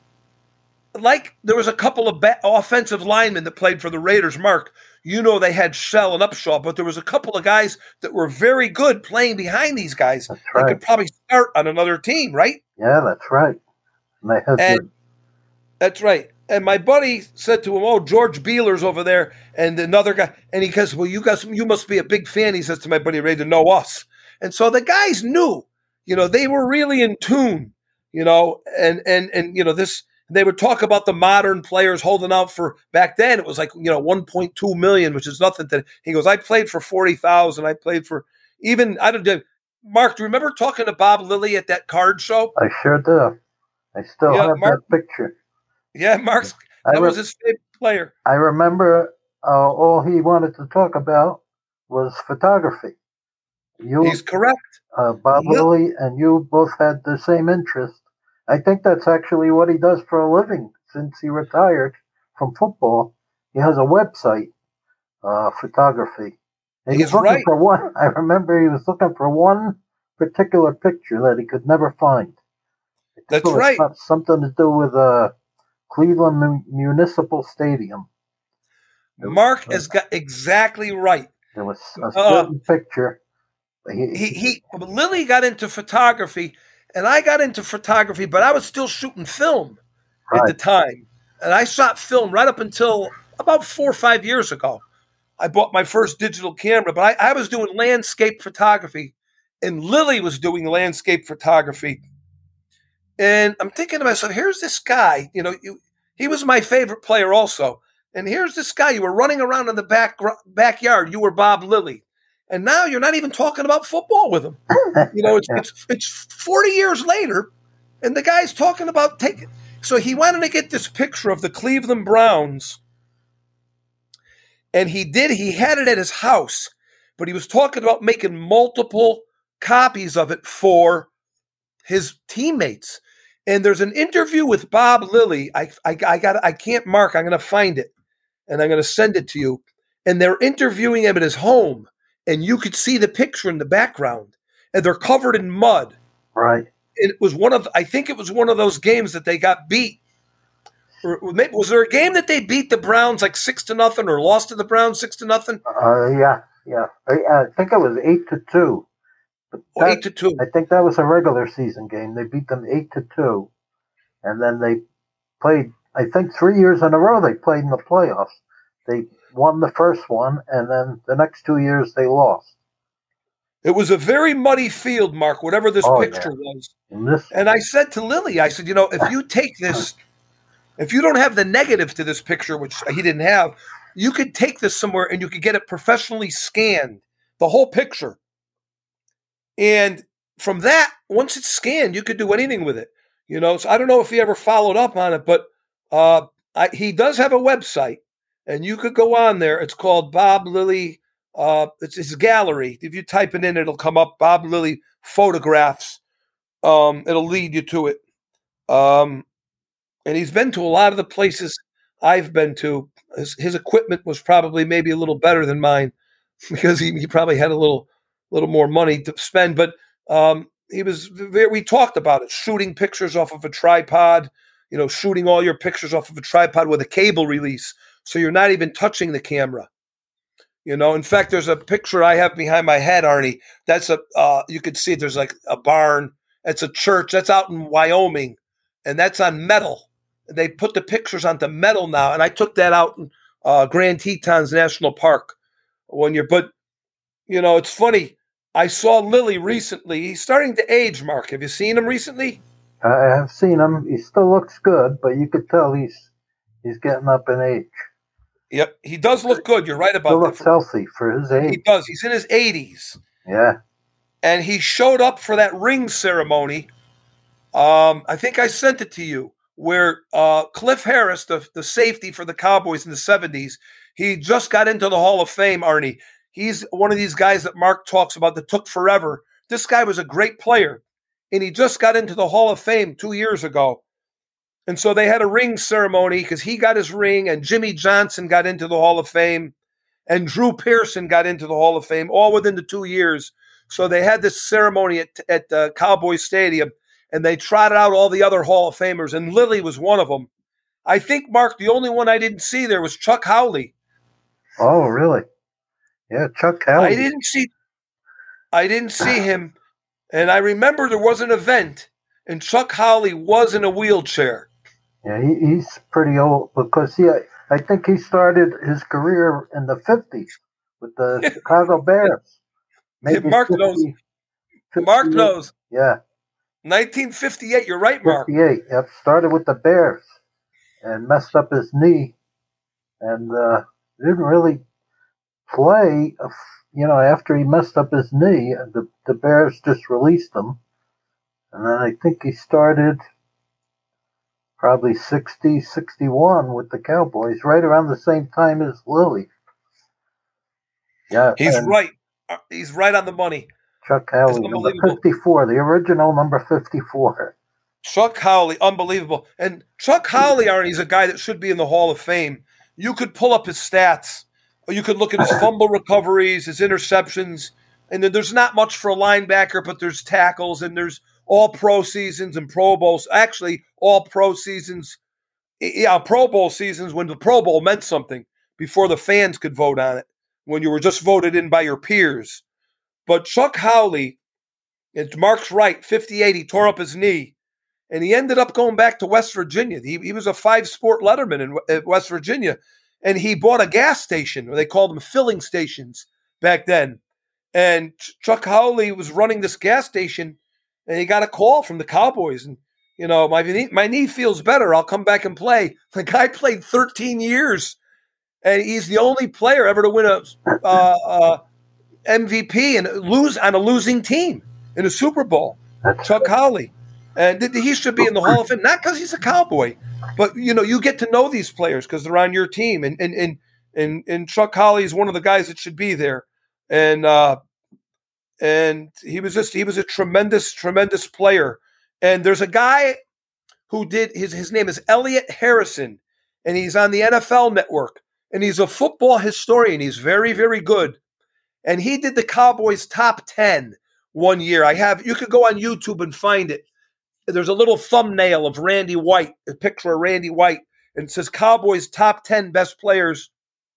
like, there was a couple of ba- offensive linemen that played for the Raiders. Mark, you know, they had Shell and Upshaw, but there was a couple of guys that were very good playing behind these guys. That's They right. could probably start on another team, right? Yeah, that's right. And they had And the, that's right. And my buddy said to him, "Oh, George Beeler's over there," and another guy. And he goes, "Well, you guys, you must be a big fan." He says to my buddy Ray, "To know us." And so the guys knew, you know, they were really in tune, you know, and and and you know this. They would talk about the modern players holding out for back then. It was like, you know, one point two million, which is nothing. To he goes, "I played for forty thousand. I played for even I don't know." Mark, do you remember talking to Bob Lilly at that card show? I sure do. I still Yeah, have Mark- that picture. Yeah, Mark's I that re- was his favorite player. I remember uh, all he wanted to talk about was photography. You, He's correct. uh, Bob Yep. Lilly, and you both had the same interest. I think that's actually what he does for a living since he retired from football. He has a website, uh, photography. And he He's was looking right. for one. I remember he was looking for one particular picture that he could never find. I think That's it was right. some- Something to do with uh, Cleveland Mun- Municipal Stadium. There was, Mark uh, has got exactly right. there was a Uh, certain picture. He, he he Lily got into photography, and I got into photography, but I was still shooting film at the right. time, and I shot film right up until about four or five years ago. I bought my first digital camera, but I, I was doing landscape photography, and Lily was doing landscape photography. And I'm thinking to myself, here's this guy, you know, you, he was my favorite player also. And here's this guy, you were running around in the back backyard, you were Bob Lilly. And now you're not even talking about football with him. You know, it's Yeah. it's it's forty years later, and the guy's talking about taking. So he wanted to get this picture of the Cleveland Browns, and he did. He had it at his house, but he was talking about making multiple copies of it for his teammates. And there's an interview with Bob Lilly. I I, I got I can't mark. I'm going to find it, and I'm going to send it to you. And they're interviewing him at his home, and you could see the picture in the background, and they're covered in mud. Right. It was one of, I think it was one of those games that they got beat. Or maybe, was there a game that they beat the Browns like six to nothing, or lost to the Browns six to nothing, Uh, yeah, yeah. I, I think it was eight to two. But or that, eight to two? I think that was a regular season game. They beat them eight to two, and then they played. I think three years in a row they played in the playoffs. They won the first one, and then the next two years they lost. It was a very muddy field, Mark. Whatever this Oh, picture yeah. was. And this, And I said to Lily, I said, you know, if you take this, if you don't have the negative to this picture, which he didn't have, you could take this somewhere and you could get it professionally scanned, the whole picture. And from that, once it's scanned, you could do anything with it. You know, so I don't know if he ever followed up on it, but uh, I, he does have a website, and you could go on there. It's called Bob Lilly. Uh, it's his gallery. If you type it in, it'll come up. Bob Lilly photographs. Um, it'll lead you to it. Um, and he's been to a lot of the places I've been to. His, his equipment was probably maybe a little better than mine because he, he probably had a little little more money to spend. But um, he was very, we talked about it, shooting pictures off of a tripod, you know, shooting all your pictures off of a tripod with a cable release. So you're not even touching the camera. You know, in fact, there's a picture I have behind my head, Arnie. That's a, uh, you could see there's like a barn. That's a church. That's out in Wyoming. And that's on metal. They put the pictures onto metal now. And I took that out in uh, Grand Tetons National Park one year. But, you know, it's funny. I saw Lilly recently. He's starting to age, Mark. Have you seen him recently? I have seen him. He still looks good, but you could tell he's he's getting up in age. Yep. He does look good. You're right He about looks that. healthy for his age. He does. He's in his eighties. Yeah. And he showed up for that ring ceremony. Um, I think I sent it to you, where uh, Cliff Harris, the, the safety for the Cowboys in the seventies, he just got into the Hall of Fame, Arnie. He's one of these guys that Mark talks about that took forever. This guy was a great player, and he just got into the Hall of Fame two years ago. And so they had a ring ceremony because he got his ring, and Jimmy Johnson got into the Hall of Fame, and Drew Pearson got into the Hall of Fame, all within the two years. So they had this ceremony at, at the Cowboys Stadium, and they trotted out all the other Hall of Famers, and Lilly was one of them. I think, Mark, the only one I didn't see there was Chuck Howley. Oh, really? Yeah, Chuck Howley. I didn't see I didn't see him, and I remember there was an event, and Chuck Howley was in a wheelchair. Yeah, he, he's pretty old because he, I think he started his career in the fifties with the Chicago Bears. Maybe Mark fifty, knows. fifty-eight. Mark knows. Yeah, nineteen fifty-eight, you're right, Mark. fifty-eight. Yep, started with the Bears and messed up his knee and uh, didn't really play. You know, after he messed up his knee, the, the Bears just released him. And then I think he started probably sixty, sixty-one with the Cowboys, right around the same time as Lilly. Yeah, He's and, right. He's right on the money. Chuck Howley, number fifty-four, the original number fifty-four. Chuck Howley, unbelievable. And Chuck Howley, Arnie, is a guy that should be in the Hall of Fame. You could pull up his stats, or you could look at his fumble recoveries, his interceptions, and then there's not much for a linebacker, but there's tackles, and there's all pro seasons and Pro Bowls. Actually, all pro seasons, yeah, Pro Bowl seasons when the Pro Bowl meant something before the fans could vote on it, when you were just voted in by your peers. But Chuck Howley, and Mark's right, fifty-eight, he tore up his knee, and he ended up going back to West Virginia. He, he was a five-sport letterman in, in West Virginia, and he bought a gas station, or they called them filling stations back then. And Chuck Howley was running this gas station, and he got a call from the Cowboys. And, you know, my knee, my knee feels better. I'll come back and play. The guy played thirteen years, and he's the only player ever to win a uh, uh, M V P and lose on a losing team in a Super Bowl. Chuck Howley. And he should be in the Hall of Fame, not because he's a Cowboy, but, you know, you get to know these players because they're on your team. And and and and, and Chuck Howley is one of the guys that should be there. And uh, and he was just he was a tremendous, tremendous player. And there's a guy who did his his name is Elliot Harrison, and he's on the N F L Network, and he's a football historian. He's very, very good. And he did the Cowboys top ten one year. I have you could go on YouTube and find it. There's a little thumbnail of Randy White, a picture of Randy White, and it says Cowboys top ten best players.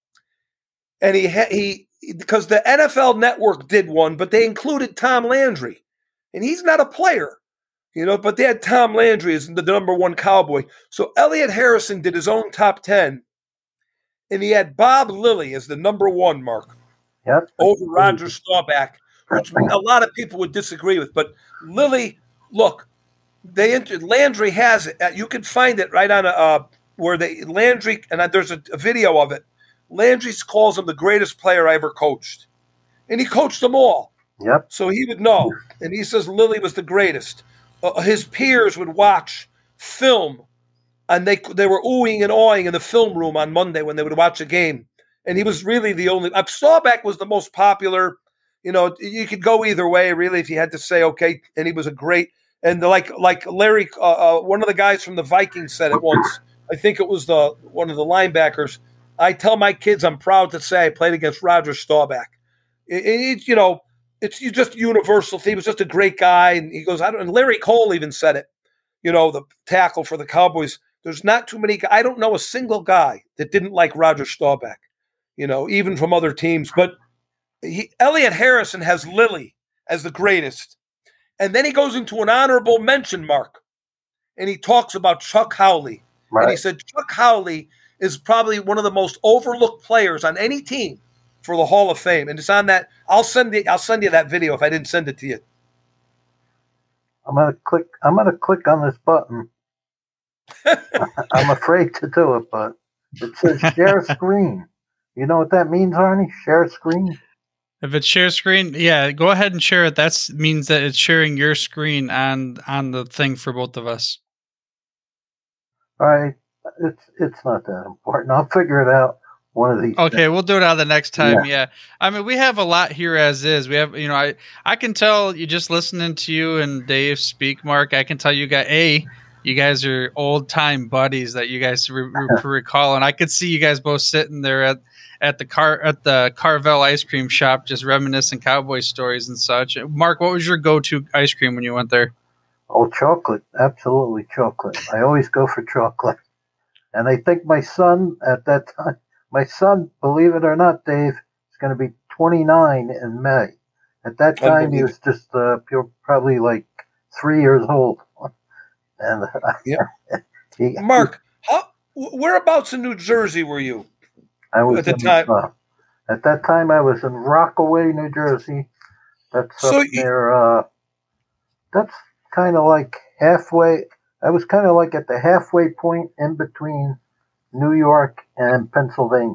And he he because the N F L Network did one, but they included Tom Landry, and he's not a player, you know. But they had Tom Landry as the number one Cowboy. So Elliot Harrison did his own top ten, and he had Bob Lilly as the number one, Mark, yep, over Roger Staubach, which a lot of people would disagree with. But Lilly, look. They entered Landry has it. You can find it right on a uh, where they Landry and there's a, a video of it. Landry calls him the greatest player I ever coached, and he coached them all. Yep. So he would know, and he says Lilly was the greatest. Uh, his peers would watch film, and they they were oohing and awing in the film room on Monday when they would watch a game, and he was really the only. Uh, Staubach was the most popular. You know, you could go either way really if you had to say okay, and he was a great. And the, like like Larry, uh, uh, one of the guys from the Vikings said it once. I think it was the one of the linebackers. I tell my kids I'm proud to say I played against Roger Staubach. It, it, you know, it's just universal. He was just a great guy, and he goes. I don't. And Larry Cole even said it. You know, the tackle for the Cowboys. There's not too many. I don't know a single guy that didn't like Roger Staubach. You know, even from other teams. But he, Elliot Harrison has Lilly as the greatest. And then he goes into an honorable mention, Mark, and he talks about Chuck Howley. Right. And he said Chuck Howley is probably one of the most overlooked players on any team for the Hall of Fame. And it's on that. I'll send you, I'll send you that video if I didn't send it to you. I'm gonna click. I'm gonna click on this button. I'm afraid to do it, but it says share screen. You know what that means, Arnie? Share screen. If it's share screen, yeah, go ahead and share it. That means that it's sharing your screen on on the thing for both of us. All right, it's it's not that important. I'll figure it out one of these. Okay, days. We'll do it out the next time. Yeah. Yeah. I mean, we have a lot here as is. We have, you know, I I can tell you just listening to you and Dave speak, Mark. I can tell you got a. You guys are old time buddies that you guys re- re- recall, and I could see you guys both sitting there at. At the car at the Carvel ice cream shop, just reminiscing Cowboy stories and such. Mark, what was your go-to ice cream when you went there? Oh, chocolate, absolutely chocolate. I always go for chocolate, and I think my son at that time, my son, believe it or not, Dave, is going to be twenty-nine in May. At that time, he was just uh, probably like three years old. And yeah, he, Mark, how whereabouts in New Jersey were you? I was at the in, time. Uh, at that time, I was in Rockaway, New Jersey. That's so up you, near. Uh, that's kind of like halfway. I was kind of like at the halfway point in between New York and Pennsylvania.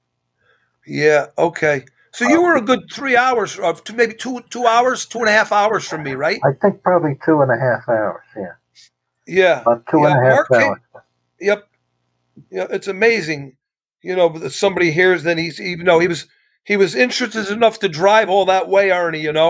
Yeah. Okay. So you were a good three hours, or maybe two two hours, two and a half hours from me, right? I think probably two and a half hours. Yeah. Yeah. About two yeah. and a half Mark hours. Came, yep. Yeah. It's amazing. You know, somebody hears, then he's, even though he was, he was interested enough to drive all that way, Arnie, you know,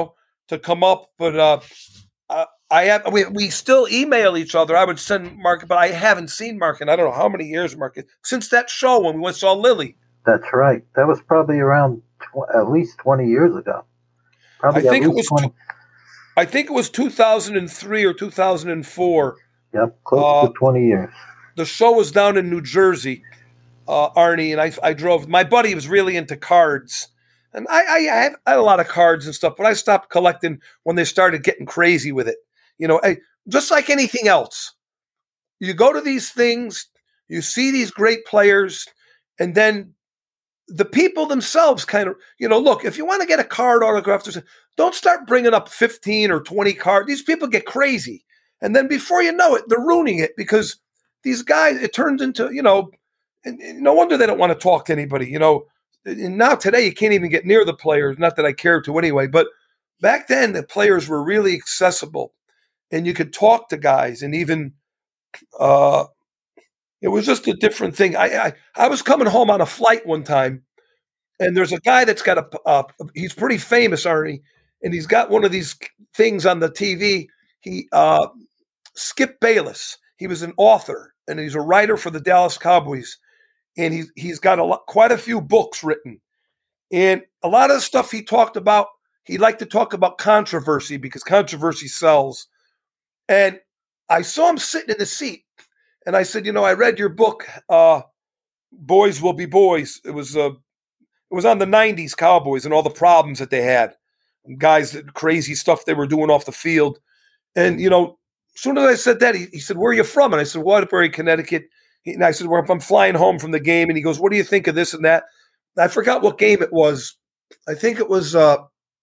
to come up, but uh, uh, I have we, we still email each other. I would send Mark, but I haven't seen Mark in I don't know how many years, Mark, since that show when we went saw Lily. That's right. That was probably around tw- at least twenty years ago. Probably I think at it least was. twenty. I think it was two thousand three or two thousand four. Yep, close Uh, to twenty years. The show was down in New Jersey, uh, Arnie, and I, I drove. My buddy was really into cards, and I, I, had, I had a lot of cards and stuff, but I stopped collecting when they started getting crazy with it. You know, I, just like anything else, you go to these things, you see these great players, and then the people themselves kind of, you know, look, if you want to get a card autographed, don't start bringing up fifteen or twenty cards. These people get crazy. And then before you know it, they're ruining it because these guys, it turns into, you know, and, and no wonder they don't want to talk to anybody, you know. And now today, you can't even get near the players. Not that I care to anyway, but back then the players were really accessible and you could talk to guys and even, uh, it was just a different thing. I, I I was coming home on a flight one time, and there's a guy that's got a, uh, he's pretty famous, Arnie, and he's got one of these things on the T V. He, uh, Skip Bayless, he was an author, and he's a writer for the Dallas Cowboys, and he's, he's got a lot, quite a few books written. And a lot of the stuff he talked about, he liked to talk about controversy because controversy sells. And I saw him sitting in the seat. And I said, you know, I read your book, uh, Boys Will Be Boys. It was uh, it was on the nineties Cowboys and all the problems that they had. Guys, that crazy stuff they were doing off the field. And, you know, as soon as I said that, he, he said, where are you from? And I said, Waterbury, Connecticut. And I said, well, I'm flying home from the game. And he goes, what do you think of this and that? And I forgot what game it was. I think it was, uh,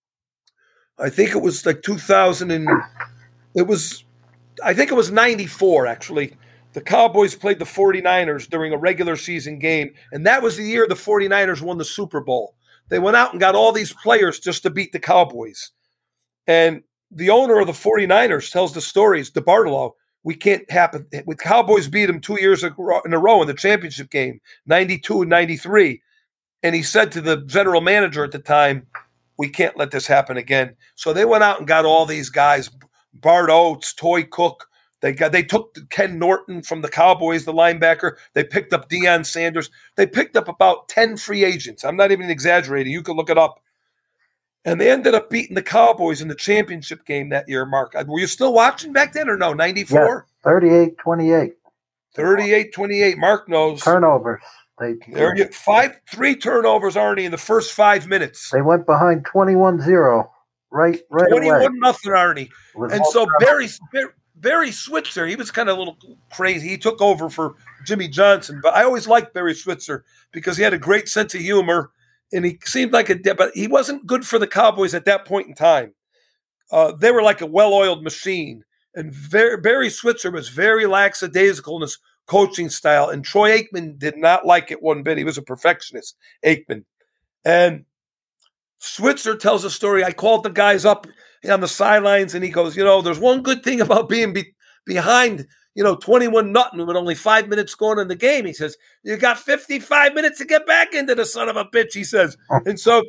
I think it was like two thousand. And it was, I think it was ninety-four, actually. The Cowboys played the forty-niners during a regular season game, and that was the year the forty-niners won the Super Bowl. They went out and got all these players just to beat the Cowboys. And the owner of the forty-niners tells the stories, DeBartolo, we can't happen. With Cowboys beat him two years in a row in the championship game, ninety-two and ninety-three. And he said to the general manager at the time, we can't let this happen again. So they went out and got all these guys, Bart Oates, Toy Cook. They got they took Ken Norton from the Cowboys, the linebacker. They picked up Deion Sanders. They picked up about ten free agents. I'm not even exaggerating. You can look it up. And they ended up beating the Cowboys in the championship game that year, Mark. Were you still watching back then or no? ninety-four? Yeah, thirty-eight twenty-eight. thirty-eight twenty-eight. Mark knows. Turnovers. They, there you five three turnovers, Arnie, in the first five minutes. They went behind twenty-one zero. Right, right twenty-one away. nothing, Arnie. And so Barry, Barry Switzer, he was kind of a little crazy. He took over for Jimmy Johnson, but I always liked Barry Switzer because he had a great sense of humor, and he seemed like a – but he wasn't good for the Cowboys at that point in time. Uh, they were like a well-oiled machine, and very, Barry Switzer was very lackadaisical in his coaching style, and Troy Aikman did not like it one bit. He was a perfectionist, Aikman. And Switzer tells a story. I called the guys up on the sidelines, and he goes, you know, there's one good thing about being be- behind, you know, twenty-one nothing with only five minutes going in the game. He says, you got fifty-five minutes to get back into the son of a bitch, he says. And so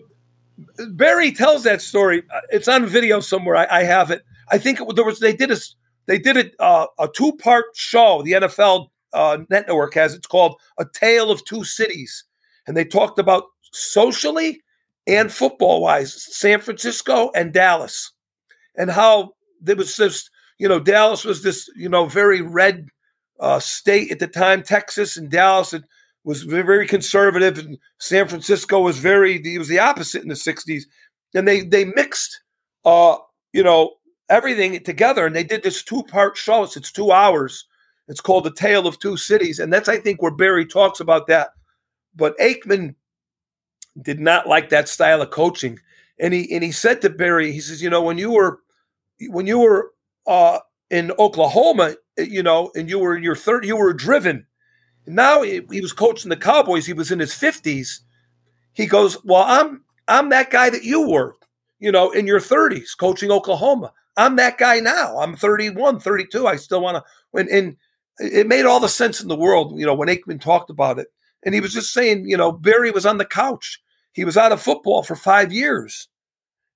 Barry tells that story. It's on video somewhere. I, I have it. I think it, there was they did a they did a, uh, a two-part show. The N F L uh, network has. It's called A Tale of Two Cities. And they talked about socially and football-wise, San Francisco and Dallas, and how there was just, you know, Dallas was this, you know, very red uh, state at the time. Texas and Dallas it was very conservative, and San Francisco was very, it was the opposite in the sixties. And they they mixed, uh, you know, everything together, and they did this two-part show. It's, it's two hours. It's called The Tale of Two Cities, and that's, I think, where Barry talks about that. But Aikman did not like that style of coaching. And he and he said to Barry, he says, you know, when you were when you were uh, in Oklahoma, you know, and you were in your third, you were driven. Now he, he was coaching the Cowboys. He was in his fifties. He goes, well, I'm I'm that guy that you were, you know, in your thirties, coaching Oklahoma. I'm that guy now. I'm thirty-one, thirty-two. I still want to. And, and it made all the sense in the world, you know, when Aikman talked about it. And he was just saying, you know, Barry was on the couch. He was out of football for five years.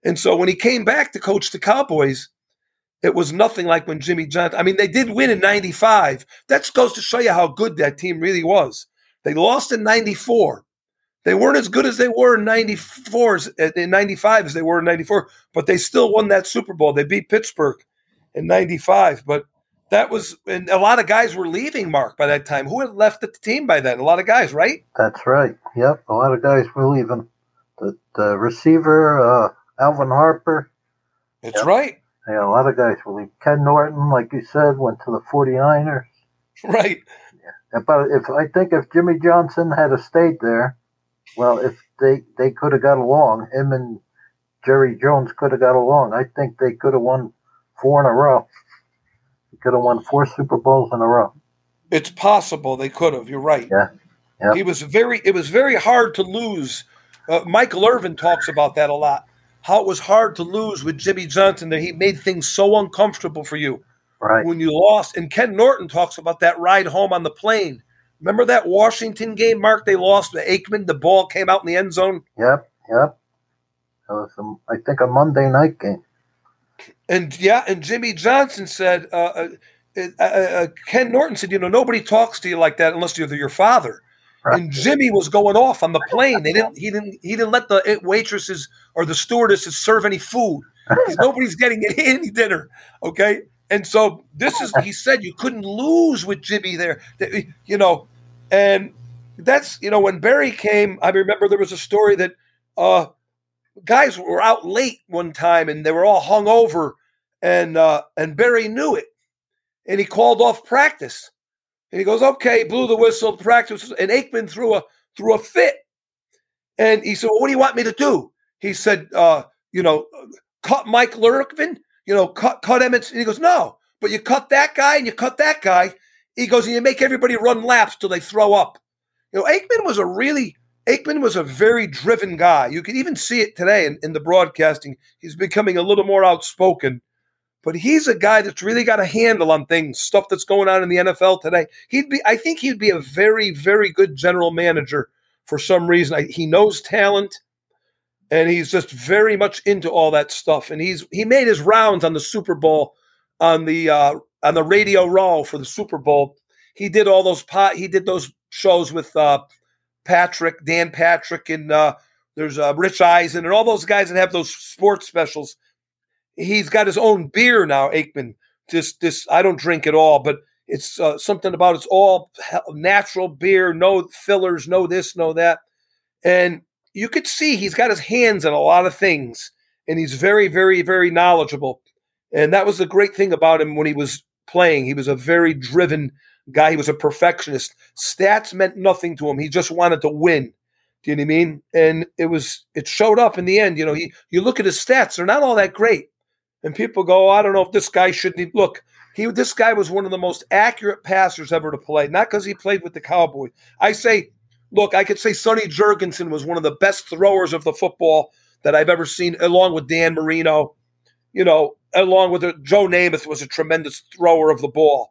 And so when he came back to coach the Cowboys, it was nothing like when Jimmy Johnson – I mean, they did win in ninety-five. That goes to show you how good that team really was. They lost in ninety-four. They weren't as good as they were in ninety-four, in ninety-five as they were in ninety-four, but they still won that Super Bowl. They beat Pittsburgh in ninety-five. But that was – and a lot of guys were leaving, Mark, by that time. Who had left the team by then? A lot of guys, right? That's right. Yep, a lot of guys were leaving. The, the receiver, uh, Alvin Harper. That's yep. right. Yeah, a lot of guys were leaving. Ken Norton, like you said, went to the 49ers. Right. Yeah. But if I think if Jimmy Johnson had stayed there, well, if they, they could have got along, him and Jerry Jones could have got along, I think they could have won four in a row. They could have won four Super Bowls in a row. It's possible they could have. You're right. Yeah. Yep. He was very. It was very hard to lose. Uh, Michael Irvin talks about that a lot. How it was hard to lose with Jimmy Johnson. That he made things so uncomfortable for you right. when you lost. And Ken Norton talks about that ride home on the plane. Remember that Washington game, Mark? They lost to Aikman. The ball came out in the end zone. Yep, yep. It was, a, I think, a Monday night game. And yeah, and Jimmy Johnson said, uh, uh, uh, uh, Ken Norton said, you know, nobody talks to you like that unless you're your father. Right. And Jimmy was going off on the plane. They didn't. He didn't. He didn't let the waitresses or the stewardesses serve any food. Nobody's getting any dinner. Okay. And so this is. He said you couldn't lose with Jimmy there. You know, and that's you know when Barry came. I remember there was a story that uh, guys were out late one time and they were all hung over, and uh, and Barry knew it, and he called off practice. And he goes, okay, blew the whistle, practice, and Aikman threw a threw a fit. And he said, well, what do you want me to do? He said, uh, you know, cut Mike Irvin, you know, cut cut Emmett. And he goes, no, but you cut that guy and you cut that guy. He goes, and you make everybody run laps till they throw up. You know, Aikman was a really, Aikman was a very driven guy. You can even see it today in, in the broadcasting. He's becoming a little more outspoken. But he's a guy that's really got a handle on things, stuff that's going on in the N F L today. He'd be, I think he'd be a very, very good general manager for some reason. I, he knows talent, and he's just very much into all that stuff. And he's he made his rounds on the Super Bowl, on the uh, on the Radio Row for the Super Bowl. He did all those pot. He did those shows with uh, Patrick, Dan Patrick, and uh, there's uh, Rich Eisen, and all those guys that have those sports specials. He's got his own beer now, Aikman. Just this, I don't drink at all, but it's uh, something about it's all natural beer, no fillers, no this, no that. And you could see he's got his hands in a lot of things, and he's very, very, very knowledgeable. And that was the great thing about him when he was playing. He was a very driven guy. He was a perfectionist. Stats meant nothing to him. He just wanted to win. Do you know what I mean? And it was it showed up in the end. You know, he, you look at his stats; they're not all that great. And people go, oh, I don't know if this guy shouldn't. Look, he this guy was one of the most accurate passers ever to play, not because he played with the Cowboys. I say, look, I could say Sonny Jurgensen was one of the best throwers of the football that I've ever seen, along with Dan Marino. You know, along with the, Joe Namath was a tremendous thrower of the ball.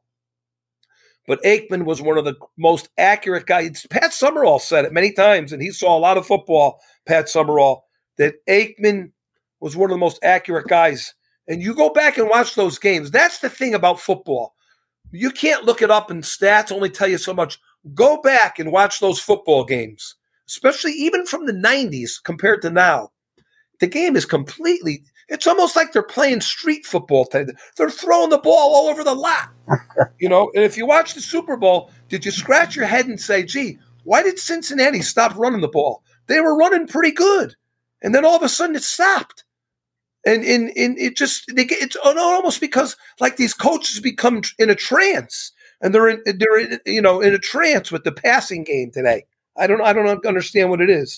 But Aikman was one of the most accurate guys. Pat Summerall said it many times, and he saw a lot of football, Pat Summerall, that Aikman was one of the most accurate guys. And you go back and watch those games. That's the thing about football. You can't look it up, and stats only tell you so much. Go back and watch those football games, especially even from the nineties compared to now. The game is completely – it's almost like they're playing street football today. They're throwing the ball all over the lot. You know, and if you watch the Super Bowl, did you scratch your head and say, gee, why did Cincinnati stop running the ball? They were running pretty good. And then all of a sudden it stopped. And in in it just they get, it's almost because like these coaches become in a trance, and they're in they're in, you know in a trance with the passing game today. I don't I don't understand what it is.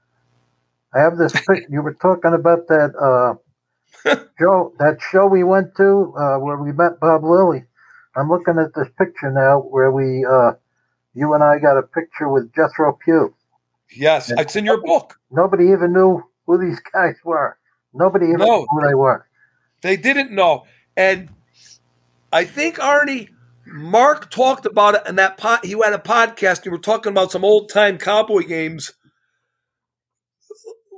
I have this pic. You were talking about that uh, show that show we went to uh, where we met Bob Lilly. I'm looking at this picture now where we uh, you and I got a picture with Jethro Pugh. Yes, and it's in your book. Nobody even knew who these guys were. Nobody even no, knew who they were. They didn't know. And I think, Arnie, Mark talked about it in that pod. He had a podcast. And we were talking about some old-time Cowboy games.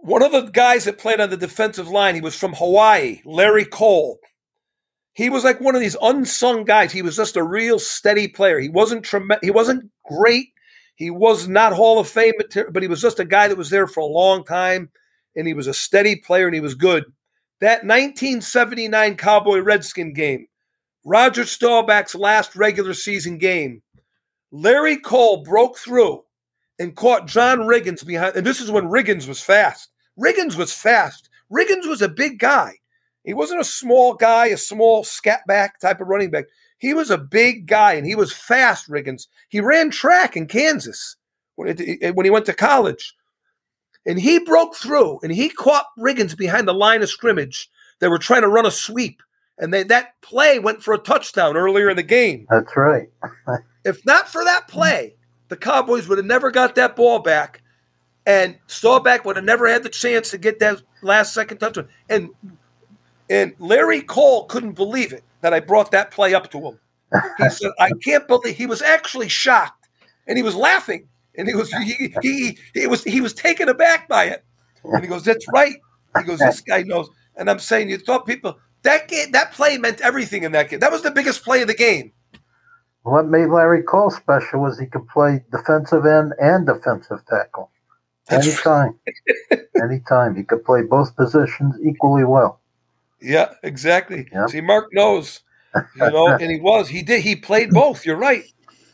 one of the guys that played on the defensive line, he was from Hawaii, Larry Cole. He was like one of these unsung guys. He was just a real steady player. He wasn't trem- he wasn't great. He was not Hall of Fame material, but he was just a guy that was there for a long time, and he was a steady player, and he was good. That nineteen seventy-nine Cowboy Redskin game, Roger Staubach's last regular season game, Larry Cole broke through and caught John Riggins behind, and this is when Riggins was fast. Riggins was fast. Riggins was a big guy. He wasn't a small guy, a small scat back type of running back. He was a big guy, and he was fast, Riggins. He ran track in Kansas when, it, when he went to college. And he broke through, and he caught Riggins behind the line of scrimmage. They were trying to run a sweep, and they, that play went for a touchdown earlier in the game. That's right. If not for that play, the Cowboys would have never got that ball back, and Staubach would have never had the chance to get that last-second touchdown. And and Larry Cole couldn't believe it that I brought that play up to him. He said, I can't believe – he was actually shocked, and he was laughing. And he was he, he he was he was taken aback by it. And he goes, "That's right." He goes, "This guy knows." And I'm saying, you thought people that game, that play meant everything in that game. That was the biggest play of the game. What made Larry Cole special was he could play defensive end and defensive tackle. That's Anytime. Right. Anytime. He could play both positions equally well. Yeah, exactly. Yep. See, Mark knows, you know, and he was. He did. He played both. You're right.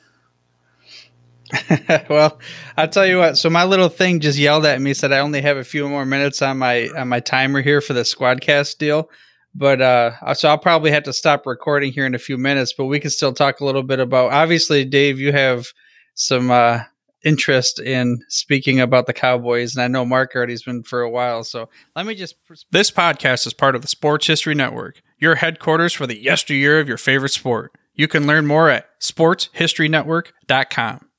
Well, I'll tell you what. So my little thing just yelled at me, said I only have a few more minutes on my on my timer here for the Squadcast deal. But uh, so I'll probably have to stop recording here in a few minutes. But we can still talk a little bit about. Obviously, Dave, you have some uh, interest in speaking about the Cowboys, and I know Mark already's been for a while. So let me just. This podcast is part of the Sports History Network, your headquarters for the yesteryear of your favorite sport. You can learn more at sports history network dot com.